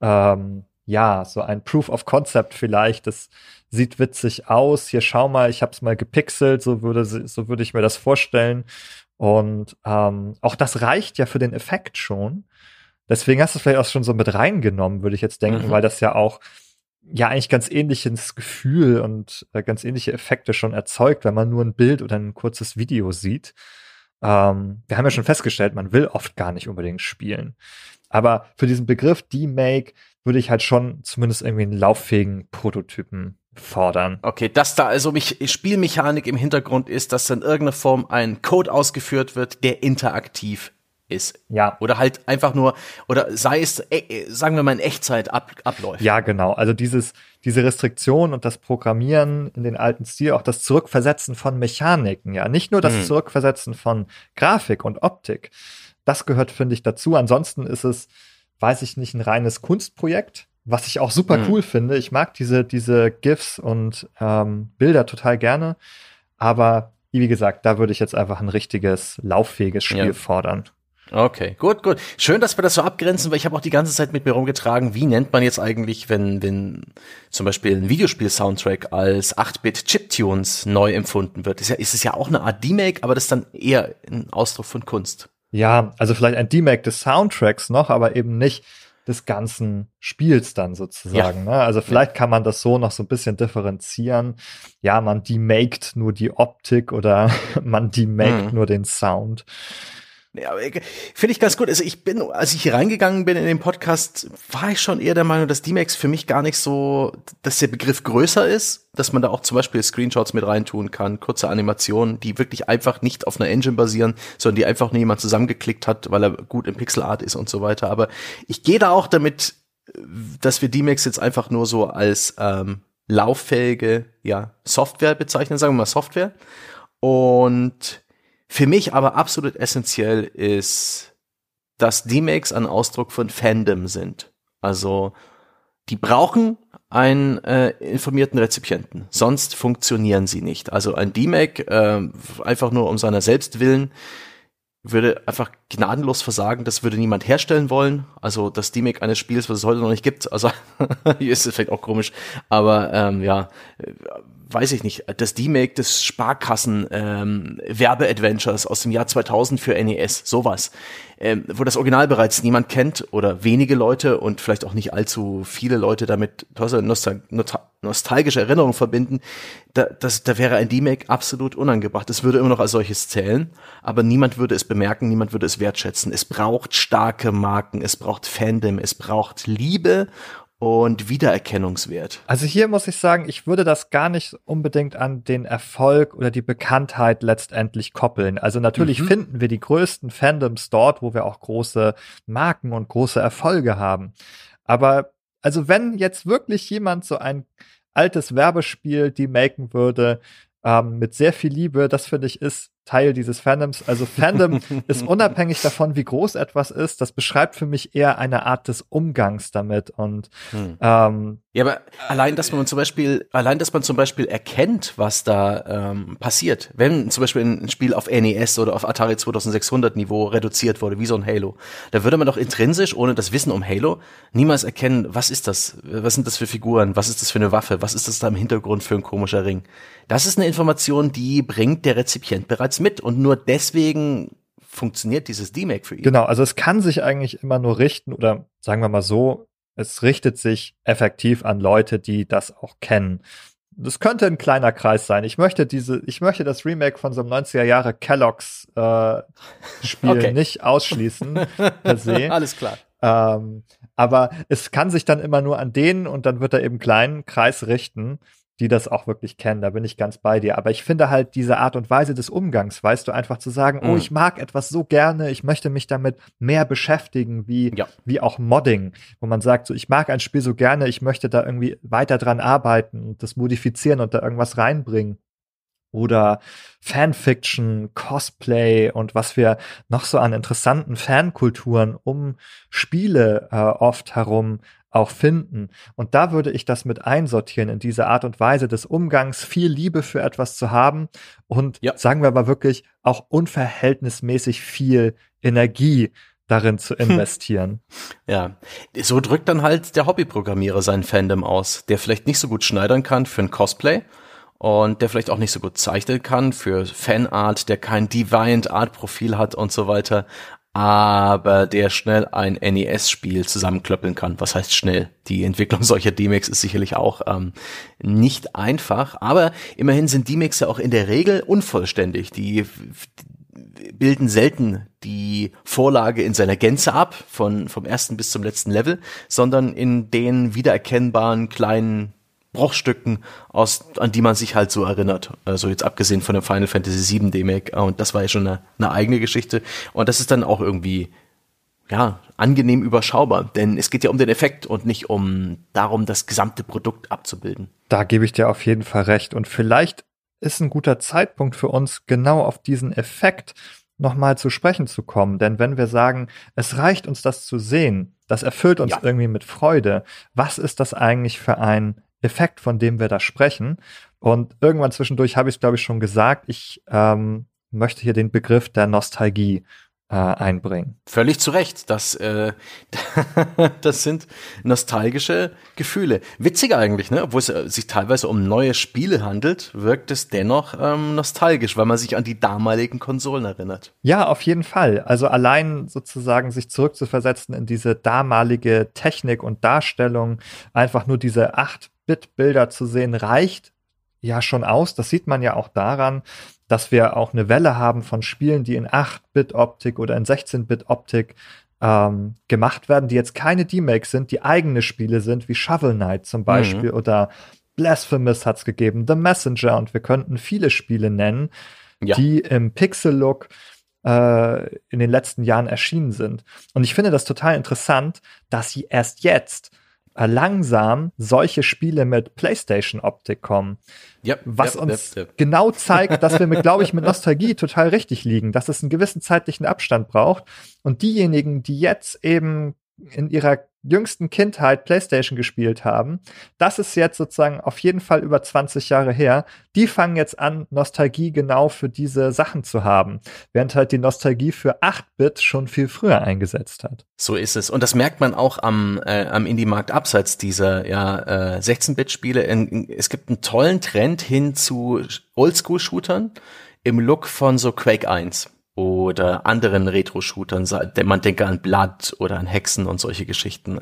S2: Proof of Concept vielleicht. Das sieht witzig aus. Hier, schau mal, ich habe es mal gepixelt. So würde ich mir das vorstellen. Und auch das reicht ja für den Effekt schon. Deswegen hast du es vielleicht auch schon so mit reingenommen, würde ich jetzt denken, weil das ja auch eigentlich ganz ähnliches Gefühl und ganz ähnliche Effekte schon erzeugt, wenn man nur ein Bild oder ein kurzes Video sieht. Wir haben ja schon festgestellt, man will oft gar nicht unbedingt spielen. Aber für diesen Begriff D-Make würde ich halt schon zumindest irgendwie einen lauffähigen Prototypen fordern.
S1: Okay, dass da also Spielmechanik im Hintergrund ist, dass in irgendeiner Form ein Code ausgeführt wird, der interaktiv ist.
S2: Ja.
S1: Oder halt einfach nur, oder sei es, sagen wir mal, in Echtzeit abläuft.
S2: Ja, genau. Also diese Restriktion und das Programmieren in den alten Stil, auch das Zurückversetzen von Mechaniken, ja. Nicht nur das Zurückversetzen von Grafik und Optik. Das gehört, finde ich, dazu. Ansonsten ist es, weiß ich nicht, ein reines Kunstprojekt, was ich auch super cool finde. Ich mag diese GIFs und Bilder total gerne. Aber wie gesagt, da würde ich jetzt einfach ein richtiges, lauffähiges Spiel fordern.
S1: Okay, gut. Schön, dass wir das so abgrenzen, weil ich habe auch die ganze Zeit mit mir rumgetragen, wie nennt man jetzt eigentlich, wenn zum Beispiel ein Videospiel-Soundtrack als 8-Bit-Chiptunes neu empfunden wird. Ist es ja auch eine Art D-Make, aber das ist dann eher ein Ausdruck von Kunst.
S2: Ja, also vielleicht ein D-Make des Soundtracks noch, aber eben nicht des ganzen Spiels dann sozusagen. Ne? Also vielleicht kann man das so noch so ein bisschen differenzieren. Ja, man demaked nur die Optik oder man demaked nur den Sound.
S1: Ja, finde ich ganz gut. Also als ich hier reingegangen bin in den Podcast, war ich schon eher der Meinung, dass D-Max für mich gar nicht so, dass der Begriff größer ist, dass man da auch zum Beispiel Screenshots mit reintun kann, kurze Animationen, die wirklich einfach nicht auf einer Engine basieren, sondern die einfach nur jemand zusammengeklickt hat, weil er gut im Pixelart ist und so weiter. Aber ich gehe da auch damit, dass wir D-Max jetzt einfach nur so als lauffähige Software bezeichnen, sagen wir mal Software. Und für mich aber absolut essentiell ist, dass D-Max ein Ausdruck von Fandom sind. Also die brauchen einen informierten Rezipienten, sonst funktionieren sie nicht. Also ein D-Mac einfach nur um seiner selbst willen würde einfach gnadenlos versagen, das würde niemand herstellen wollen. Also das D-Mac eines Spiels, was es heute noch nicht gibt, also hier ist es vielleicht auch komisch, aber weiß ich nicht, das D-Mac des Sparkassen Werbe-Adventures aus dem Jahr 2000 für NES, sowas, wo das Original bereits niemand kennt oder wenige Leute und vielleicht auch nicht allzu viele Leute damit nostalgische Erinnerungen verbinden, da wäre ein D-Mac absolut unangebracht. Es würde immer noch als solches zählen, aber niemand würde es bemerken, niemand würde es wertschätzen. Es braucht starke Marken, es braucht Fandom, es braucht Liebe und Wiedererkennungswert.
S2: Also hier muss ich sagen, ich würde das gar nicht unbedingt an den Erfolg oder die Bekanntheit letztendlich koppeln. Also natürlich finden wir die größten Fandoms dort, wo wir auch große Marken und große Erfolge haben. Aber also wenn jetzt wirklich jemand so ein altes Werbespiel demaken würde, mit sehr viel Liebe, das finde ich ist Teil dieses Fandoms. Also Fandom ist unabhängig davon, wie groß etwas ist. Das beschreibt für mich eher eine Art des Umgangs damit. Und
S1: ja, aber allein, dass man zum Beispiel erkennt, was da passiert, wenn zum Beispiel ein Spiel auf NES oder auf Atari 2600 Niveau reduziert wurde, wie so ein Halo, da würde man doch intrinsisch, ohne das Wissen um Halo, niemals erkennen, was ist das? Was sind das für Figuren? Was ist das für eine Waffe? Was ist das da im Hintergrund für ein komischer Ring? Das ist eine Information, die bringt der Rezipient bereits mit und nur deswegen funktioniert dieses D-Mac für ihn.
S2: Genau, also es kann sich eigentlich immer nur richten oder sagen wir mal so, es richtet sich effektiv an Leute, die das auch kennen. Das könnte ein kleiner Kreis sein. Ich möchte das Remake von so einem 90er Jahre Kellogg's Spiel nicht ausschließen per se.
S1: Alles klar.
S2: Aber es kann sich dann immer nur an denen und dann wird er eben einen kleinen Kreis richten, die das auch wirklich kennen, da bin ich ganz bei dir. Aber ich finde halt diese Art und Weise des Umgangs, weißt du, einfach zu sagen, oh, ich mag etwas so gerne, ich möchte mich damit mehr beschäftigen, wie auch Modding, wo man sagt, so, ich mag ein Spiel so gerne, ich möchte da irgendwie weiter dran arbeiten und das modifizieren und da irgendwas reinbringen. Oder Fanfiction, Cosplay und was wir noch so an interessanten Fankulturen um Spiele oft herum auch finden. Und da würde ich das mit einsortieren in diese Art und Weise des Umgangs, viel Liebe für etwas zu haben und sagen wir aber wirklich auch unverhältnismäßig viel Energie darin zu investieren.
S1: Ja, so drückt dann halt der Hobbyprogrammierer seinen Fandom aus, der vielleicht nicht so gut schneidern kann für ein Cosplay und der vielleicht auch nicht so gut zeichnen kann für Fanart, der kein DeviantArt-Profil hat und so weiter, aber der schnell ein NES-Spiel zusammenklöppeln kann. Was heißt schnell? Die Entwicklung solcher D-Macs ist sicherlich auch nicht einfach, aber immerhin sind D-Macs ja auch in der Regel unvollständig. Die bilden selten die Vorlage in seiner Gänze ab, vom ersten bis zum letzten Level, sondern in den wiedererkennbaren kleinen Bruchstücken, an die man sich halt so erinnert. Also jetzt abgesehen von dem Final Fantasy VII D-Mac. Und das war ja schon eine eigene Geschichte. Und das ist dann auch irgendwie, angenehm überschaubar. Denn es geht ja um den Effekt und nicht darum, das gesamte Produkt abzubilden.
S2: Da gebe ich dir auf jeden Fall recht. Und vielleicht ist ein guter Zeitpunkt für uns, genau auf diesen Effekt nochmal zu sprechen zu kommen. Denn wenn wir sagen, es reicht uns das zu sehen, das erfüllt uns irgendwie mit Freude, was ist das eigentlich für ein Effekt, von dem wir da sprechen? Und irgendwann zwischendurch habe ich es, glaube ich, schon gesagt, ich möchte hier den Begriff der Nostalgie einbringen.
S1: Völlig zu Recht. Das sind nostalgische Gefühle. Witzig eigentlich, ne? Obwohl es sich teilweise um neue Spiele handelt, wirkt es dennoch nostalgisch, weil man sich an die damaligen Konsolen erinnert.
S2: Ja, auf jeden Fall. Also allein sozusagen sich zurückzuversetzen in diese damalige Technik und Darstellung, einfach nur diese 8-Bit-Bilder zu sehen, reicht ja schon aus. Das sieht man ja auch daran, dass wir auch eine Welle haben von Spielen, die in 8-Bit-Optik oder in 16-Bit-Optik gemacht werden, die jetzt keine D-Makes sind, die eigene Spiele sind, wie Shovel Knight zum Beispiel oder Blasphemous hat's gegeben, The Messenger, und wir könnten viele Spiele nennen, die im Pixel-Look in den letzten Jahren erschienen sind. Und ich finde das total interessant, dass sie erst jetzt langsam solche Spiele mit PlayStation-Optik kommen. Was uns genau zeigt, dass wir glaube ich, mit Nostalgie total richtig liegen, dass es einen gewissen zeitlichen Abstand braucht. Und diejenigen, die jetzt eben in ihrer jüngsten Kindheit PlayStation gespielt haben, das ist jetzt sozusagen auf jeden Fall über 20 Jahre her, die fangen jetzt an, Nostalgie genau für diese Sachen zu haben, während halt die Nostalgie für 8-Bit schon viel früher eingesetzt hat.
S1: So ist es. Und das merkt man auch am Indie-Markt abseits dieser 16-Bit-Spiele. Es gibt einen tollen Trend hin zu Oldschool-Shootern im Look von so Quake 1. Oder anderen Retro-Shootern, man denke an Blood oder an Hexen und solche Geschichten.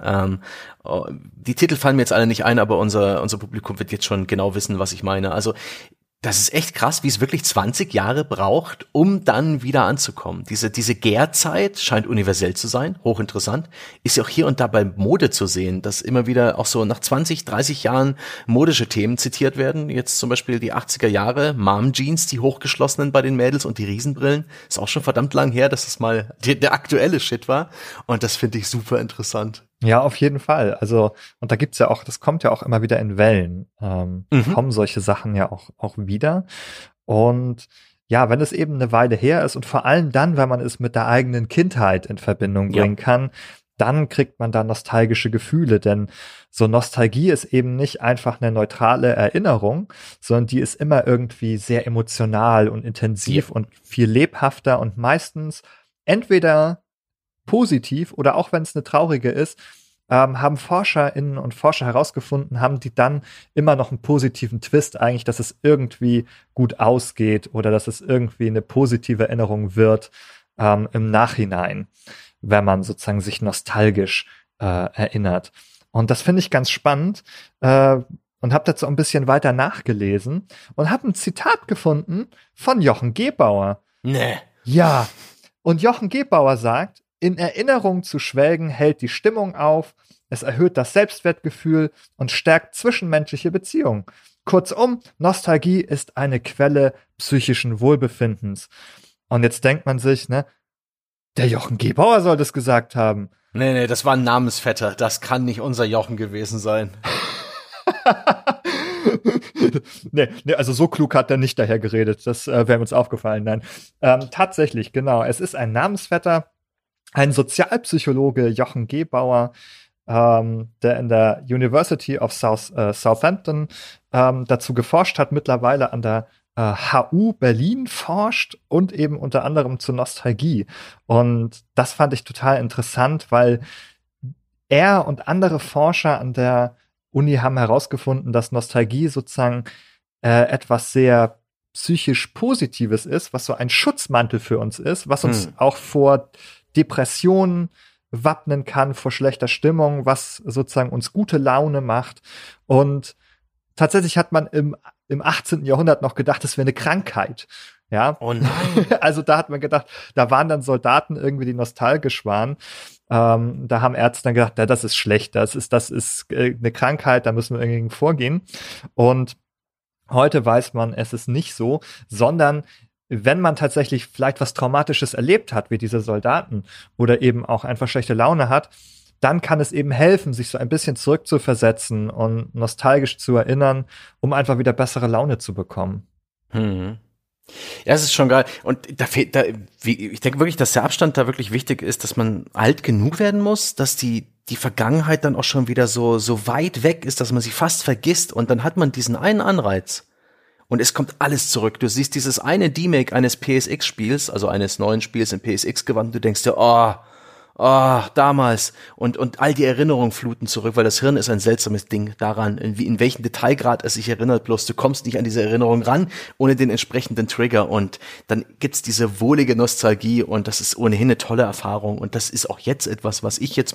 S1: Die Titel fallen mir jetzt alle nicht ein, aber unser Publikum wird jetzt schon genau wissen, was ich meine. Also das ist echt krass, wie es wirklich 20 Jahre braucht, um dann wieder anzukommen. Diese Gärzeit scheint universell zu sein, hochinteressant. Ist ja auch hier und da bei Mode zu sehen, dass immer wieder auch so nach 20, 30 Jahren modische Themen zitiert werden. Jetzt zum Beispiel die 80er Jahre, Mom-Jeans, die hochgeschlossenen bei den Mädels und die Riesenbrillen. Ist auch schon verdammt lang her, dass es mal der aktuelle Shit war. Und das finde ich super interessant.
S2: Ja, auf jeden Fall. Also, und da gibt's ja auch, das kommt ja auch immer wieder in Wellen, kommen solche Sachen ja auch wieder. Und ja, wenn es eben eine Weile her ist und vor allem dann, wenn man es mit der eigenen Kindheit in Verbindung bringen kann, dann kriegt man da nostalgische Gefühle, denn so Nostalgie ist eben nicht einfach eine neutrale Erinnerung, sondern die ist immer irgendwie sehr emotional und intensiv und viel lebhafter und meistens entweder positiv oder auch wenn es eine traurige ist, haben ForscherInnen und Forscher herausgefunden, haben die dann immer noch einen positiven Twist eigentlich, dass es irgendwie gut ausgeht oder dass es irgendwie eine positive Erinnerung wird im Nachhinein, wenn man sozusagen sich nostalgisch erinnert. Und das finde ich ganz spannend und habe dazu ein bisschen weiter nachgelesen und habe ein Zitat gefunden von Jochen Gebauer.
S1: Nee.
S2: Ja, und Jochen Gebauer sagt, in Erinnerung zu schwelgen hält die Stimmung auf, es erhöht das Selbstwertgefühl und stärkt zwischenmenschliche Beziehungen. Kurzum, Nostalgie ist eine Quelle psychischen Wohlbefindens. Und jetzt denkt man sich, ne, der Jochen Gebauer soll das gesagt haben.
S1: Nee, das war ein Namensvetter. Das kann nicht unser Jochen gewesen sein.
S2: Nee, also so klug hat er nicht daher geredet. Das wäre uns aufgefallen. Nein, tatsächlich, genau. Es ist ein Namensvetter. Ein Sozialpsychologe, Jochen Gebauer, der in der University of Southampton dazu geforscht hat, mittlerweile an der HU Berlin forscht und eben unter anderem zur Nostalgie. Und das fand ich total interessant, weil er und andere Forscher an der Uni haben herausgefunden, dass Nostalgie sozusagen etwas sehr psychisch Positives ist, was so ein Schutzmantel für uns ist, was uns auch vor Depressionen wappnen kann, vor schlechter Stimmung, was sozusagen uns gute Laune macht. Und tatsächlich hat man im 18. Jahrhundert noch gedacht, das wäre eine Krankheit. Ja.
S1: Oh nein.
S2: Also da hat man gedacht, da waren dann Soldaten irgendwie, die nostalgisch waren. Da haben Ärzte dann gedacht, ja, das ist schlecht, das ist eine Krankheit, da müssen wir irgendwie vorgehen. Und heute weiß man, es ist nicht so, sondern wenn man tatsächlich vielleicht was Traumatisches erlebt hat, wie diese Soldaten, oder eben auch einfach schlechte Laune hat, dann kann es eben helfen, sich so ein bisschen zurückzuversetzen und nostalgisch zu erinnern, um einfach wieder bessere Laune zu bekommen.
S1: Ja, es ist schon geil. Und ich denke wirklich, dass der Abstand da wirklich wichtig ist, dass man alt genug werden muss, dass die Vergangenheit dann auch schon wieder so weit weg ist, dass man sie fast vergisst, und dann hat man diesen einen Anreiz. Und es kommt alles zurück. Du siehst dieses eine D-Make eines PSX-Spiels, also eines neuen Spiels in PSX-Gewand, du denkst dir, damals. Und all die Erinnerungen fluten zurück, weil das Hirn ist ein seltsames Ding daran, in welchen Detailgrad es sich erinnert, bloß du kommst nicht an diese Erinnerung ran, ohne den entsprechenden Trigger. Und dann gibt's diese wohlige Nostalgie, und das ist ohnehin eine tolle Erfahrung. Und das ist auch jetzt etwas, was ich jetzt mit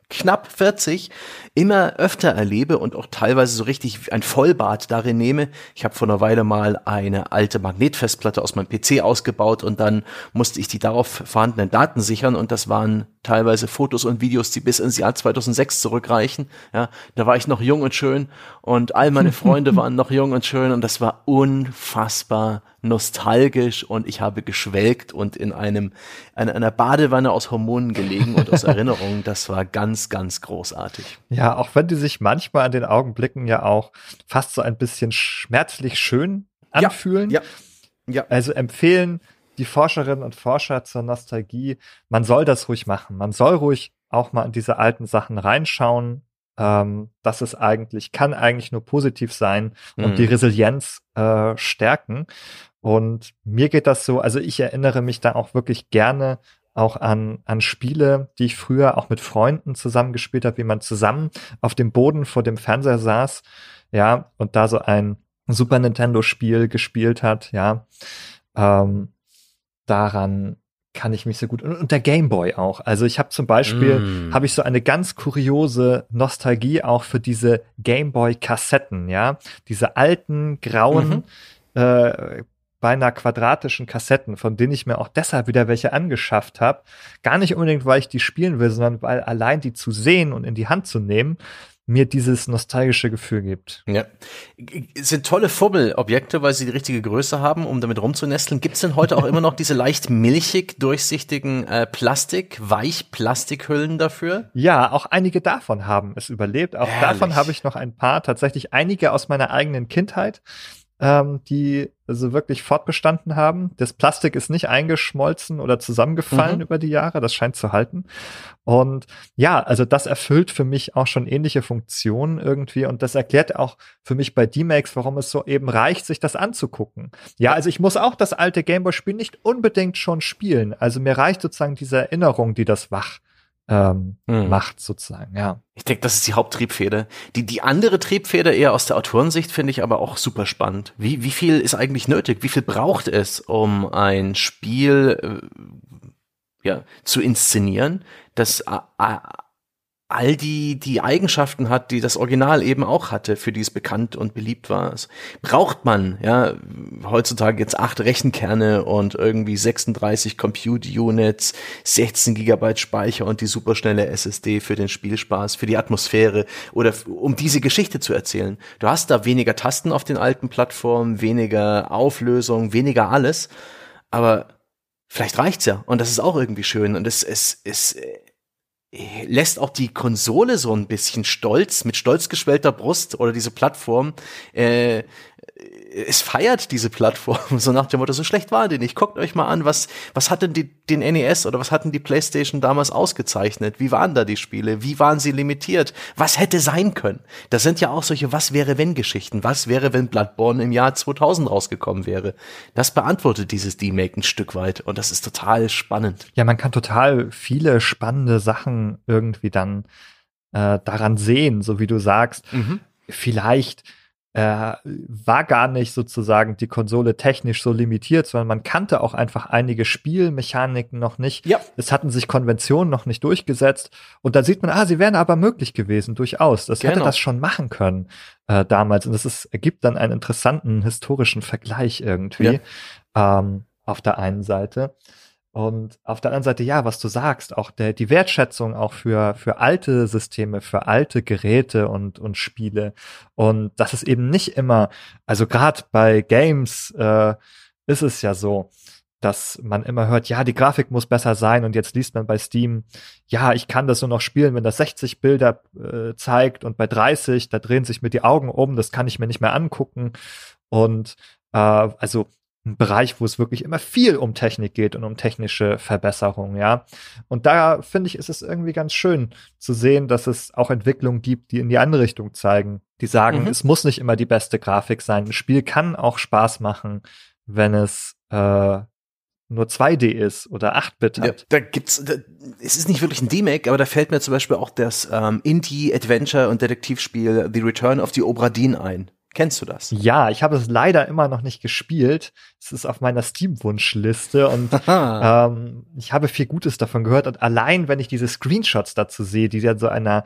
S1: knapp 40 immer öfter erlebe und auch teilweise so richtig ein Vollbad darin nehme. Ich habe vor einer Weile mal eine alte Magnetfestplatte aus meinem PC ausgebaut und dann musste ich die darauf vorhandenen Daten sichern und das waren teilweise Fotos und Videos, die bis ins Jahr 2006 zurückreichen. Ja, da war ich noch jung und schön und all meine Freunde waren noch jung und schön und das war unfassbar nostalgisch und ich habe geschwelgt und in einer Badewanne aus Hormonen gelegen und aus Erinnerungen. Das war ganz, ganz großartig.
S2: Ja, auch wenn die sich manchmal an den Augenblicken ja auch fast so ein bisschen schmerzlich schön anfühlen.
S1: Ja.
S2: Also empfehlen die Forscherinnen und Forscher zur Nostalgie, man soll das ruhig machen. Man soll ruhig auch mal in diese alten Sachen reinschauen. Das ist kann eigentlich nur positiv sein und die Resilienz stärken. Und mir geht das so, also ich erinnere mich da auch wirklich gerne auch an Spiele, die ich früher auch mit Freunden zusammengespielt habe, wie man zusammen auf dem Boden vor dem Fernseher saß, ja, und da so ein Super Nintendo-Spiel gespielt hat, ja. Daran kann ich mich so gut, und der Game Boy auch. Also ich habe zum Beispiel, habe ich so eine ganz kuriose Nostalgie auch für diese Game Boy Kassetten, ja. Diese alten, grauen, beinahe quadratischen Kassetten, von denen ich mir auch deshalb wieder welche angeschafft habe. Gar nicht unbedingt, weil ich die spielen will, sondern weil allein die zu sehen und in die Hand zu nehmen, mir dieses nostalgische Gefühl gibt.
S1: Ja. Es sind tolle Fummelobjekte, weil sie die richtige Größe haben, um damit rumzunesteln. Gibt es denn heute auch immer noch diese leicht milchig durchsichtigen Weichplastikhüllen dafür?
S2: Ja, auch einige davon haben es überlebt. Auch davon habe ich noch ein paar, tatsächlich einige aus meiner eigenen Kindheit, die also wirklich fortbestanden haben. Das Plastik ist nicht eingeschmolzen oder zusammengefallen über die Jahre, das scheint zu halten. Und ja, also das erfüllt für mich auch schon ähnliche Funktionen irgendwie und das erklärt auch für mich bei D-Max, warum es so eben reicht, sich das anzugucken. Ja, also ich muss auch das alte Gameboy-Spiel nicht unbedingt schon spielen. Also mir reicht sozusagen diese Erinnerung, die das wach macht sozusagen, ja.
S1: Ich denke, das ist die Haupttriebfeder. Die andere Triebfeder eher aus der Autorensicht finde ich aber auch super spannend. Wie viel ist eigentlich nötig? Wie viel braucht es, um ein Spiel zu inszenieren, das all die Eigenschaften hat, die das Original eben auch hatte, für die es bekannt und beliebt war. Also braucht man, heutzutage jetzt 8 Rechenkerne und irgendwie 36 Compute Units, 16 Gigabyte Speicher und die superschnelle SSD für den Spielspaß, für die Atmosphäre oder um diese Geschichte zu erzählen. Du hast da weniger Tasten auf den alten Plattformen, weniger Auflösung, weniger alles, aber vielleicht reicht's ja und das ist auch irgendwie schön und es lässt auch die Konsole so ein bisschen mit stolz geschwellter Brust oder diese Plattform, es feiert diese Plattform, so nach dem Motto, so schlecht war die nicht. Guckt euch mal an, was hat denn den NES oder was hatten die PlayStation damals ausgezeichnet? Wie waren da die Spiele? Wie waren sie limitiert? Was hätte sein können? Das sind ja auch solche Was-wäre-wenn-Geschichten. Was wäre, wenn Bloodborne im Jahr 2000 rausgekommen wäre? Das beantwortet dieses D-Make ein Stück weit und das ist total spannend.
S2: Ja, man kann total viele spannende Sachen irgendwie dann daran sehen, so wie du sagst. Vielleicht war gar nicht sozusagen die Konsole technisch so limitiert, sondern man kannte auch einfach einige Spielmechaniken noch nicht.
S1: Ja.
S2: Es hatten sich Konventionen noch nicht durchgesetzt. Und da sieht man, sie wären aber möglich gewesen, durchaus. Das hätte das schon machen können damals. Und das ergibt dann einen interessanten historischen Vergleich irgendwie auf der einen Seite. Und auf der anderen Seite, ja, was du sagst, auch die Wertschätzung auch für alte Systeme, für alte Geräte und Spiele. Und das ist eben nicht immer, also gerade bei Games ist es ja so, dass man immer hört, ja, die Grafik muss besser sein und jetzt liest man bei Steam, ja, ich kann das nur noch spielen, wenn das 60 Bilder zeigt und bei 30, da drehen sich mir die Augen um, das kann ich mir nicht mehr angucken. Und also ein Bereich, wo es wirklich immer viel um Technik geht und um technische Verbesserung, ja. Und da, finde ich, ist es irgendwie ganz schön zu sehen, dass es auch Entwicklungen gibt, die in die andere Richtung zeigen. Die sagen, es muss nicht immer die beste Grafik sein. Ein Spiel kann auch Spaß machen, wenn es nur 2D ist oder 8-Bit hat.
S1: Ja, es ist nicht wirklich ein D-Make, aber da fällt mir zum Beispiel auch das Indie-Adventure- und Detektivspiel The Return of the Obra Dinn ein. Kennst du das?
S2: Ja, ich habe es leider immer noch nicht gespielt. Es ist auf meiner Steam-Wunschliste und ich habe viel Gutes davon gehört. Und allein, wenn ich diese Screenshots dazu sehe, die ja so einer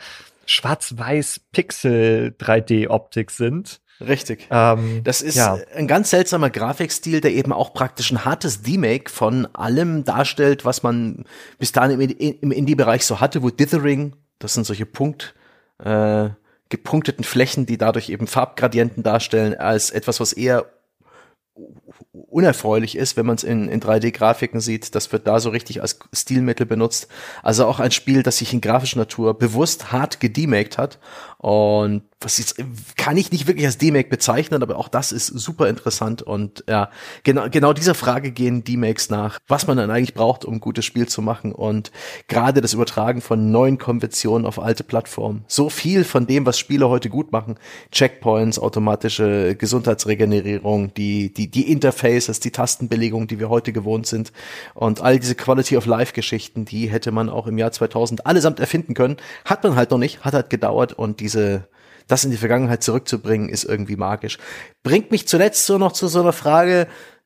S2: Schwarz-Weiß-Pixel-3D-Optik sind.
S1: Richtig. Das ist ein ganz seltsamer Grafikstil, der eben auch praktisch ein hartes Demake von allem darstellt, was man bis dahin im Indie-Bereich so hatte, wo Dithering, das sind solche gepunkteten Flächen, die dadurch eben Farbgradienten darstellen, als etwas, was eher unerfreulich ist, wenn man es in 3D-Grafiken sieht. Das wird da so richtig als Stilmittel benutzt. Also auch ein Spiel, das sich in grafischer Natur bewusst hart gedemaked hat. Und was jetzt kann ich nicht wirklich als Demake bezeichnen, aber auch das ist super interessant. Und ja, genau dieser Frage gehen Demakes nach, was man dann eigentlich braucht, um ein gutes Spiel zu machen. Und gerade das Übertragen von neuen Konventionen auf alte Plattformen. So viel von dem, was Spiele heute gut machen. Checkpoints, automatische Gesundheitsregenerierung, die Interfaces, die Tastenbelegung, die wir heute gewohnt sind. Und all diese Quality-of-Life-Geschichten, die hätte man auch im Jahr 2000 allesamt erfinden können. Hat man halt noch nicht, hat halt gedauert. Und das in die Vergangenheit zurückzubringen, ist irgendwie magisch. Bringt mich zuletzt so noch zu so einer Frage,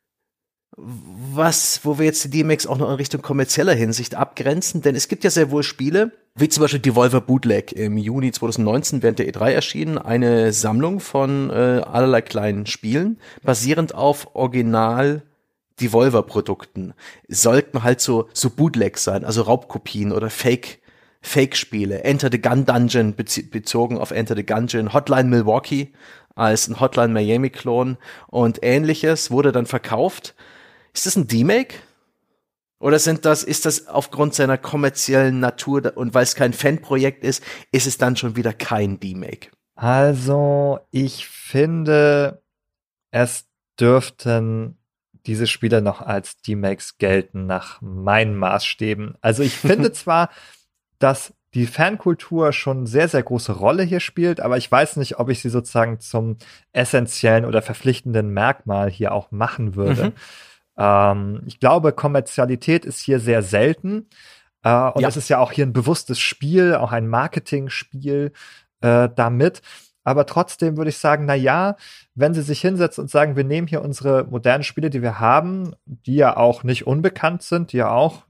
S1: wo wir jetzt die DMX auch noch in Richtung kommerzieller Hinsicht abgrenzen, denn es gibt ja sehr wohl Spiele, wie zum Beispiel Devolver Bootleg im Juni 2019 während der E3 erschienen, eine Sammlung von allerlei kleinen Spielen, basierend auf Original Devolver-Produkten. Sollten halt so Bootlegs sein, also Raubkopien oder Fake-Spiele. Enter the Gun Dungeon bezogen auf Enter the Gungeon, Hotline Milwaukee als ein Hotline Miami-Klon und ähnliches wurde dann verkauft. Ist das ein Demake? Oder ist das aufgrund seiner kommerziellen Natur und weil es kein Fanprojekt ist es dann schon wieder kein Demake?
S2: Also, ich finde, es dürften diese Spiele noch als Demakes gelten nach meinen Maßstäben. Also ich finde zwar, dass die Fankultur schon sehr, sehr große Rolle hier spielt, aber ich weiß nicht, ob ich sie sozusagen zum essentiellen oder verpflichtenden Merkmal hier auch machen würde. Ich glaube, Kommerzialität ist hier sehr selten. Und es ist ja auch hier ein bewusstes Spiel, auch ein Marketingspiel damit. Aber trotzdem würde ich sagen, na ja, wenn sie sich hinsetzen und sagen, wir nehmen hier unsere modernen Spiele, die wir haben, die ja auch nicht unbekannt sind, die ja auch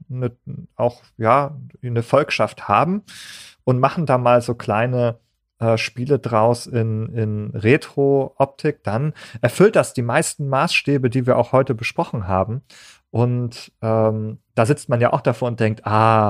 S2: eine Volkschaft haben und machen da mal so kleine Spiele draus in Retro-Optik, dann erfüllt das die meisten Maßstäbe, die wir auch heute besprochen haben. Und da sitzt man ja auch davor und denkt,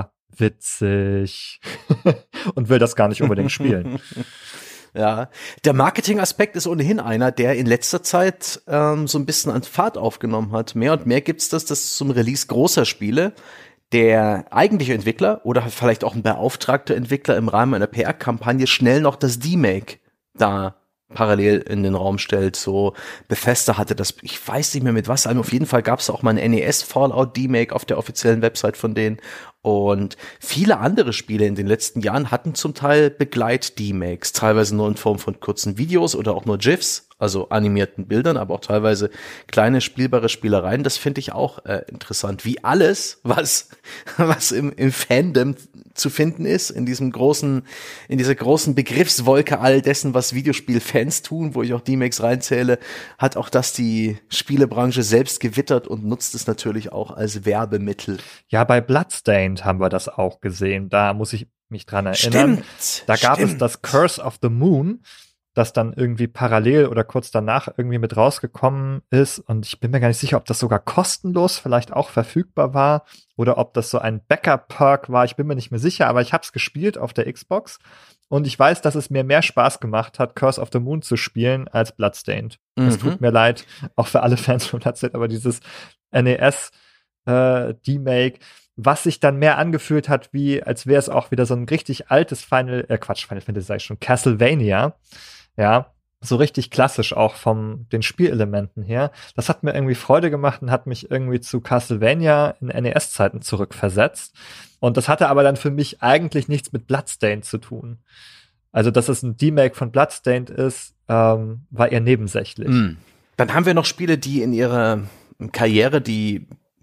S2: witzig und will das gar nicht unbedingt spielen.
S1: Ja, der Marketing-Aspekt ist ohnehin einer, der in letzter Zeit so ein bisschen an Fahrt aufgenommen hat. Mehr und mehr gibt's das zum Release großer Spiele der eigentliche Entwickler oder vielleicht auch ein beauftragter Entwickler im Rahmen einer PR-Kampagne schnell noch das Demake da parallel in den Raum stellt. So Bethesda hatte das, ich weiß nicht mehr mit was, aber auf jeden Fall gab es auch mal ein NES Fallout Demake auf der offiziellen Website von denen. Und viele andere Spiele in den letzten Jahren hatten zum Teil Begleit-Demakes, teilweise nur in Form von kurzen Videos oder auch nur GIFs, also animierten Bildern, aber auch teilweise kleine spielbare Spielereien. Das finde ich auch interessant, wie alles, was im Fandom zu finden ist, in dieser großen Begriffswolke all dessen, was Videospielfans tun, wo ich auch Demakes reinzähle, hat auch das die Spielebranche selbst gewittert und nutzt es natürlich auch als Werbemittel.
S2: Ja, bei Bloodstained haben wir das auch gesehen. Da muss ich mich dran erinnern. Da gab es das Curse of the Moon, das dann irgendwie parallel oder kurz danach irgendwie mit rausgekommen ist. Und ich bin mir gar nicht sicher, ob das sogar kostenlos vielleicht auch verfügbar war oder ob das so ein Backup-Perk war. Ich bin mir nicht mehr sicher, aber ich habe es gespielt auf der Xbox. Und ich weiß, dass es mir mehr Spaß gemacht hat, Curse of the Moon zu spielen, als Bloodstained. Es tut mir leid, auch für alle Fans von Bloodstained, aber dieses NES Demake, was sich dann mehr angefühlt hat, wie als wäre es auch wieder so ein richtig altes Final Fantasy sag ich schon, Castlevania. Ja, so richtig klassisch auch von den Spielelementen her. Das hat mir irgendwie Freude gemacht und hat mich irgendwie zu Castlevania in NES-Zeiten zurückversetzt. Und das hatte aber dann für mich eigentlich nichts mit Bloodstained zu tun. Also, dass es ein Demake von Bloodstained ist, war eher nebensächlich.
S1: Dann haben wir noch Spiele, die in ihrer Karriere die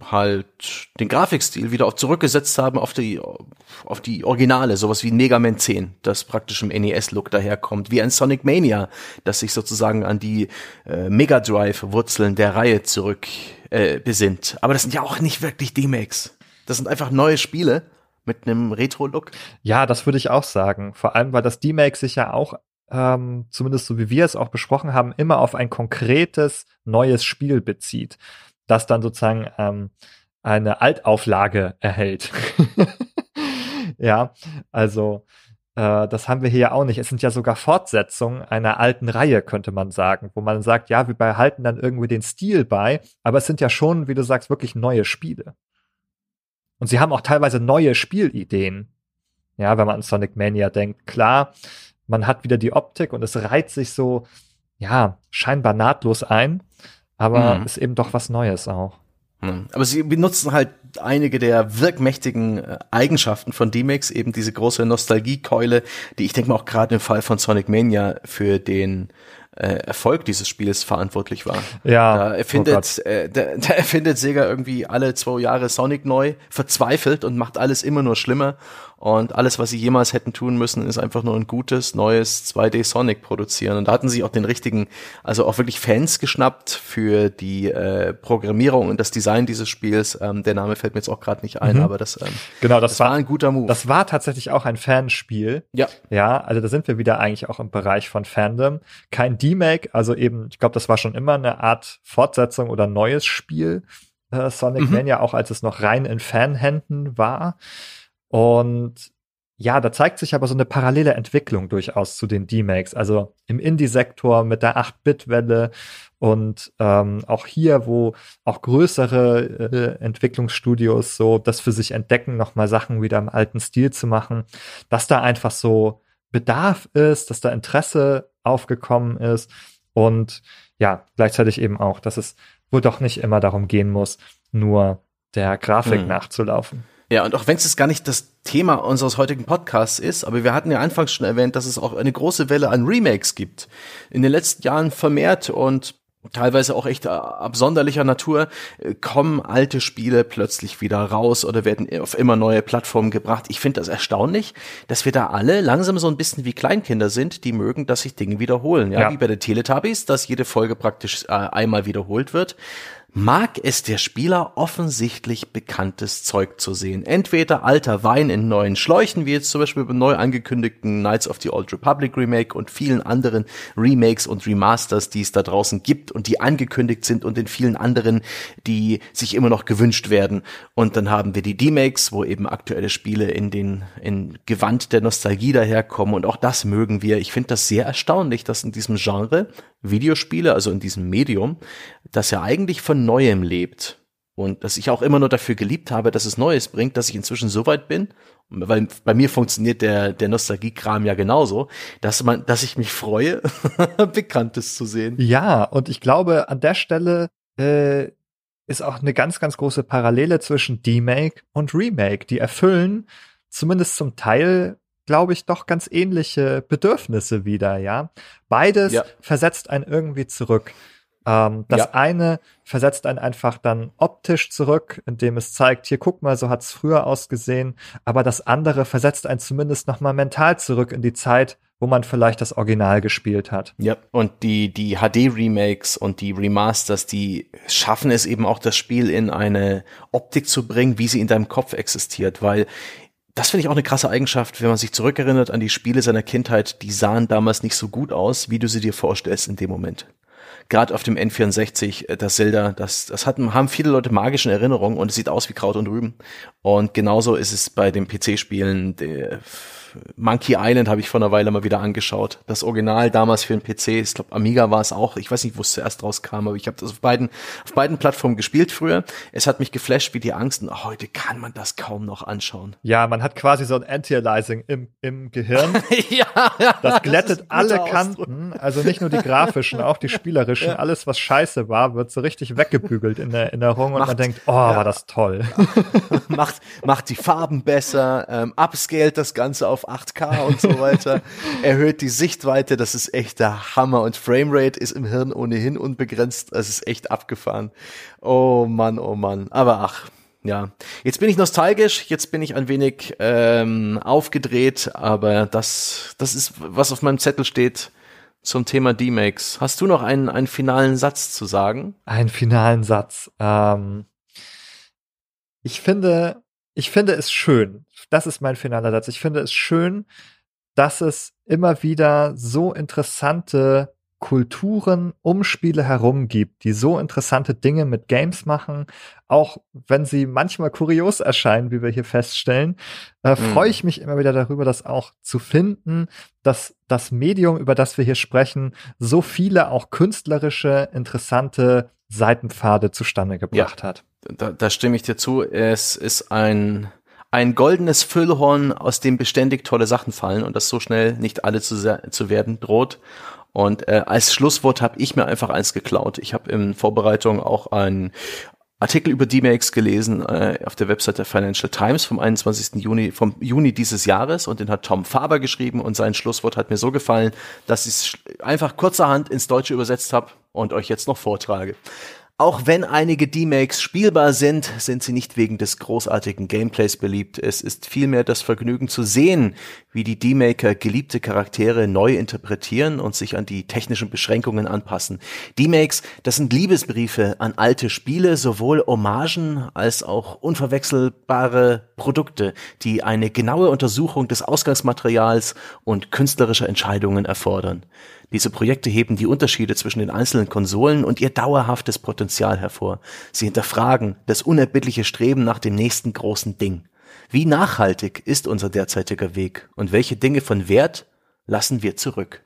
S1: halt den Grafikstil wieder auch zurückgesetzt haben auf die Originale, sowas wie Mega Man 10, das praktisch im NES-Look daherkommt, wie ein Sonic Mania, das sich sozusagen an die Mega Drive-Wurzeln der Reihe zurück besinnt. Aber das sind ja auch nicht wirklich D-Makes. Das sind einfach neue Spiele mit einem Retro-Look.
S2: Ja, das würde ich auch sagen. Vor allem, weil das D-Make sich ja auch, zumindest so wie wir es auch besprochen haben, immer auf ein konkretes neues Spiel bezieht, das dann sozusagen eine Altauflage erhält. Ja, also das haben wir hier ja auch nicht. Es sind ja sogar Fortsetzungen einer alten Reihe, könnte man sagen, wo man sagt, ja, wir behalten dann irgendwie den Stil bei, aber es sind ja schon, wie du sagst, wirklich neue Spiele. Und sie haben auch teilweise neue Spielideen. Ja, wenn man an Sonic Mania denkt. Klar, man hat wieder die Optik und es reiht sich so, ja, scheinbar nahtlos ein, aber ist eben doch was Neues auch.
S1: Aber sie benutzen halt einige der wirkmächtigen Eigenschaften von D-Max, eben diese große Nostalgiekeule, die ich denke mal auch gerade im Fall von Sonic Mania für den Erfolg dieses Spiels verantwortlich war.
S2: Ja.
S1: Da erfindet Sega irgendwie alle 2 Jahre Sonic neu, verzweifelt und macht alles immer nur schlimmer. Und alles, was sie jemals hätten tun müssen, ist einfach nur ein gutes, neues 2D Sonic produzieren. Und da hatten sie auch den richtigen, also auch wirklich Fans geschnappt für die Programmierung und das Design dieses Spiels. Der Name fällt mir jetzt auch gerade nicht ein, aber das war ein guter Move.
S2: Das war tatsächlich auch ein Fanspiel.
S1: Ja.
S2: Ja, also da sind wir wieder eigentlich auch im Bereich von Fandom. Kein D-Make, also eben, ich glaube, das war schon immer eine Art Fortsetzung oder neues Spiel. Sonic Mania, auch als es noch rein in Fanhänden war. Und ja, da zeigt sich aber so eine parallele Entwicklung durchaus zu den D-Makes. Also im Indie-Sektor mit der 8-Bit-Welle und auch hier, wo auch größere Entwicklungsstudios so das für sich entdecken, nochmal Sachen wieder im alten Stil zu machen, dass da einfach so Bedarf ist, dass da Interesse aufgekommen ist und ja, gleichzeitig eben auch, dass es wohl doch nicht immer darum gehen muss, nur der Grafik nachzulaufen.
S1: Ja, und auch wenn es gar nicht das Thema unseres heutigen Podcasts ist, aber wir hatten ja anfangs schon erwähnt, dass es auch eine große Welle an Remakes gibt. In den letzten Jahren vermehrt und teilweise auch echt absonderlicher Natur kommen alte Spiele plötzlich wieder raus oder werden auf immer neue Plattformen gebracht. Ich finde das erstaunlich, dass wir da alle langsam so ein bisschen wie Kleinkinder sind, die mögen, dass sich Dinge wiederholen. Ja, wie bei den Teletubbies, dass jede Folge praktisch einmal wiederholt wird. Mag es der Spieler offensichtlich bekanntes Zeug zu sehen. Entweder alter Wein in neuen Schläuchen, wie jetzt zum Beispiel beim neu angekündigten Knights of the Old Republic Remake und vielen anderen Remakes und Remasters, die es da draußen gibt und die angekündigt sind und in vielen anderen, die sich immer noch gewünscht werden. Und dann haben wir die D-Makes, wo eben aktuelle Spiele in Gewand der Nostalgie daherkommen und auch das mögen wir. Ich finde das sehr erstaunlich, dass in diesem Genre Videospiele, also in diesem Medium, das ja eigentlich von Neuem lebt und dass ich auch immer nur dafür geliebt habe, dass es Neues bringt, dass ich inzwischen so weit bin, weil bei mir funktioniert der Nostalgie-Kram ja genauso, dass ich mich freue, Bekanntes zu sehen.
S2: Ja, und ich glaube, an der Stelle ist auch eine ganz, ganz große Parallele zwischen D-Make und Remake. Die erfüllen zumindest zum Teil, glaube ich, doch ganz ähnliche Bedürfnisse wieder, ja. Beides versetzt einen irgendwie zurück. Das eine versetzt einen einfach dann optisch zurück, indem es zeigt, hier guck mal, so hat's früher ausgesehen, aber das andere versetzt einen zumindest noch mal mental zurück in die Zeit, wo man vielleicht das Original gespielt hat.
S1: Ja, und die HD-Remakes und die Remasters, die schaffen es eben auch, das Spiel in eine Optik zu bringen, wie sie in deinem Kopf existiert, weil das finde ich auch eine krasse Eigenschaft, wenn man sich zurückerinnert an die Spiele seiner Kindheit, die sahen damals nicht so gut aus, wie du sie dir vorstellst in dem Moment. Gerade auf dem N64, das Zelda, haben viele Leute magische Erinnerungen und es sieht aus wie Kraut und Rüben. Und genauso ist es bei den PC-Spielen. Monkey Island habe ich vor einer Weile mal wieder angeschaut. Das Original damals für den PC, ich glaube Amiga war es auch. Ich weiß nicht, wo es zuerst rauskam, aber ich habe das auf beiden Plattformen gespielt früher. Es hat mich geflasht wie die Angst und heute kann man das kaum noch anschauen.
S2: Ja, man hat quasi so ein Anti-Aliasing im Gehirn.
S1: ja,
S2: das glättet alle Kanten, also nicht nur die grafischen, auch die spielerischen. Alles, was scheiße war, wird so richtig weggebügelt in der Erinnerung und man denkt, war das toll.
S1: macht die Farben besser, upscaled das Ganze auf auf 8K und so weiter. Erhöht die Sichtweite, das ist echt der Hammer. Und Framerate ist im Hirn ohnehin unbegrenzt. Das ist echt abgefahren. Oh Mann, oh Mann. Aber ach, ja. Jetzt bin ich nostalgisch, jetzt bin ich ein wenig aufgedreht, aber das ist, was auf meinem Zettel steht zum Thema D-Makes. Hast du noch einen finalen Satz zu sagen?
S2: Einen finalen Satz. Ich finde es schön. Das ist mein finaler Satz. Ich finde es schön, dass es immer wieder so interessante Kulturen um Spiele herum gibt, die so interessante Dinge mit Games machen, auch wenn sie manchmal kurios erscheinen, wie wir hier feststellen, freue ich mich immer wieder darüber, das auch zu finden, dass das Medium, über das wir hier sprechen, so viele auch künstlerische, interessante Seitenpfade zustande gebracht hat.
S1: Da stimme ich dir zu. Es ist ein goldenes Füllhorn, aus dem beständig tolle Sachen fallen und das so schnell nicht alle zu werden droht. Und als Schlusswort habe ich mir einfach eins geklaut. Ich habe in Vorbereitung auch einen Artikel über D-Makes gelesen auf der Website der Financial Times vom 21. Juni dieses Jahres, und den hat Tom Faber geschrieben, und sein Schlusswort hat mir so gefallen, dass ich es einfach kurzerhand ins Deutsche übersetzt habe und euch jetzt noch vortrage. Auch wenn einige D-Makes spielbar sind, sind sie nicht wegen des großartigen Gameplays beliebt. Es ist vielmehr das Vergnügen zu sehen, wie die D-Maker geliebte Charaktere neu interpretieren und sich an die technischen Beschränkungen anpassen. D-Makes, das sind Liebesbriefe an alte Spiele, sowohl Hommagen als auch unverwechselbare Produkte, die eine genaue Untersuchung des Ausgangsmaterials und künstlerischer Entscheidungen erfordern. Diese Projekte heben die Unterschiede zwischen den einzelnen Konsolen und ihr dauerhaftes Potenzial hervor. Sie hinterfragen das unerbittliche Streben nach dem nächsten großen Ding. Wie nachhaltig ist unser derzeitiger Weg und welche Dinge von Wert lassen wir zurück?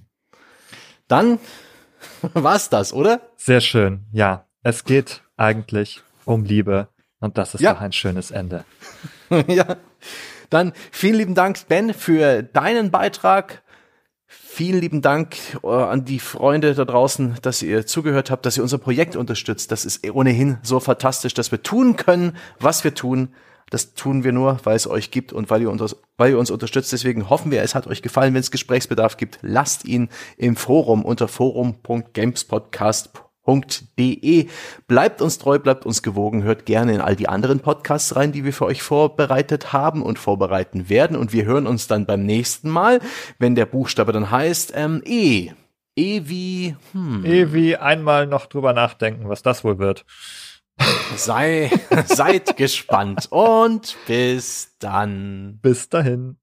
S1: Dann war's das, oder?
S2: Sehr schön, ja. Es geht eigentlich um Liebe und das ist doch ein schönes Ende.
S1: Ja, dann vielen lieben Dank, Ben, für deinen Beitrag. Vielen lieben Dank an die Freunde da draußen, dass ihr zugehört habt, dass ihr unser Projekt unterstützt. Das ist ohnehin so fantastisch, dass wir tun können, was wir tun. Das tun wir nur, weil es euch gibt und weil ihr uns unterstützt. Deswegen hoffen wir, es hat euch gefallen. Wenn es Gesprächsbedarf gibt, lasst ihn im Forum unter forum.gamespodcast.de. Bleibt uns treu, bleibt uns gewogen, hört gerne in all die anderen Podcasts rein, die wir für euch vorbereitet haben und vorbereiten werden. Und wir hören uns dann beim nächsten Mal, wenn der Buchstabe dann heißt E. E wie
S2: einmal noch drüber nachdenken, was das wohl wird.
S1: Seid gespannt und bis dann.
S2: Bis dahin.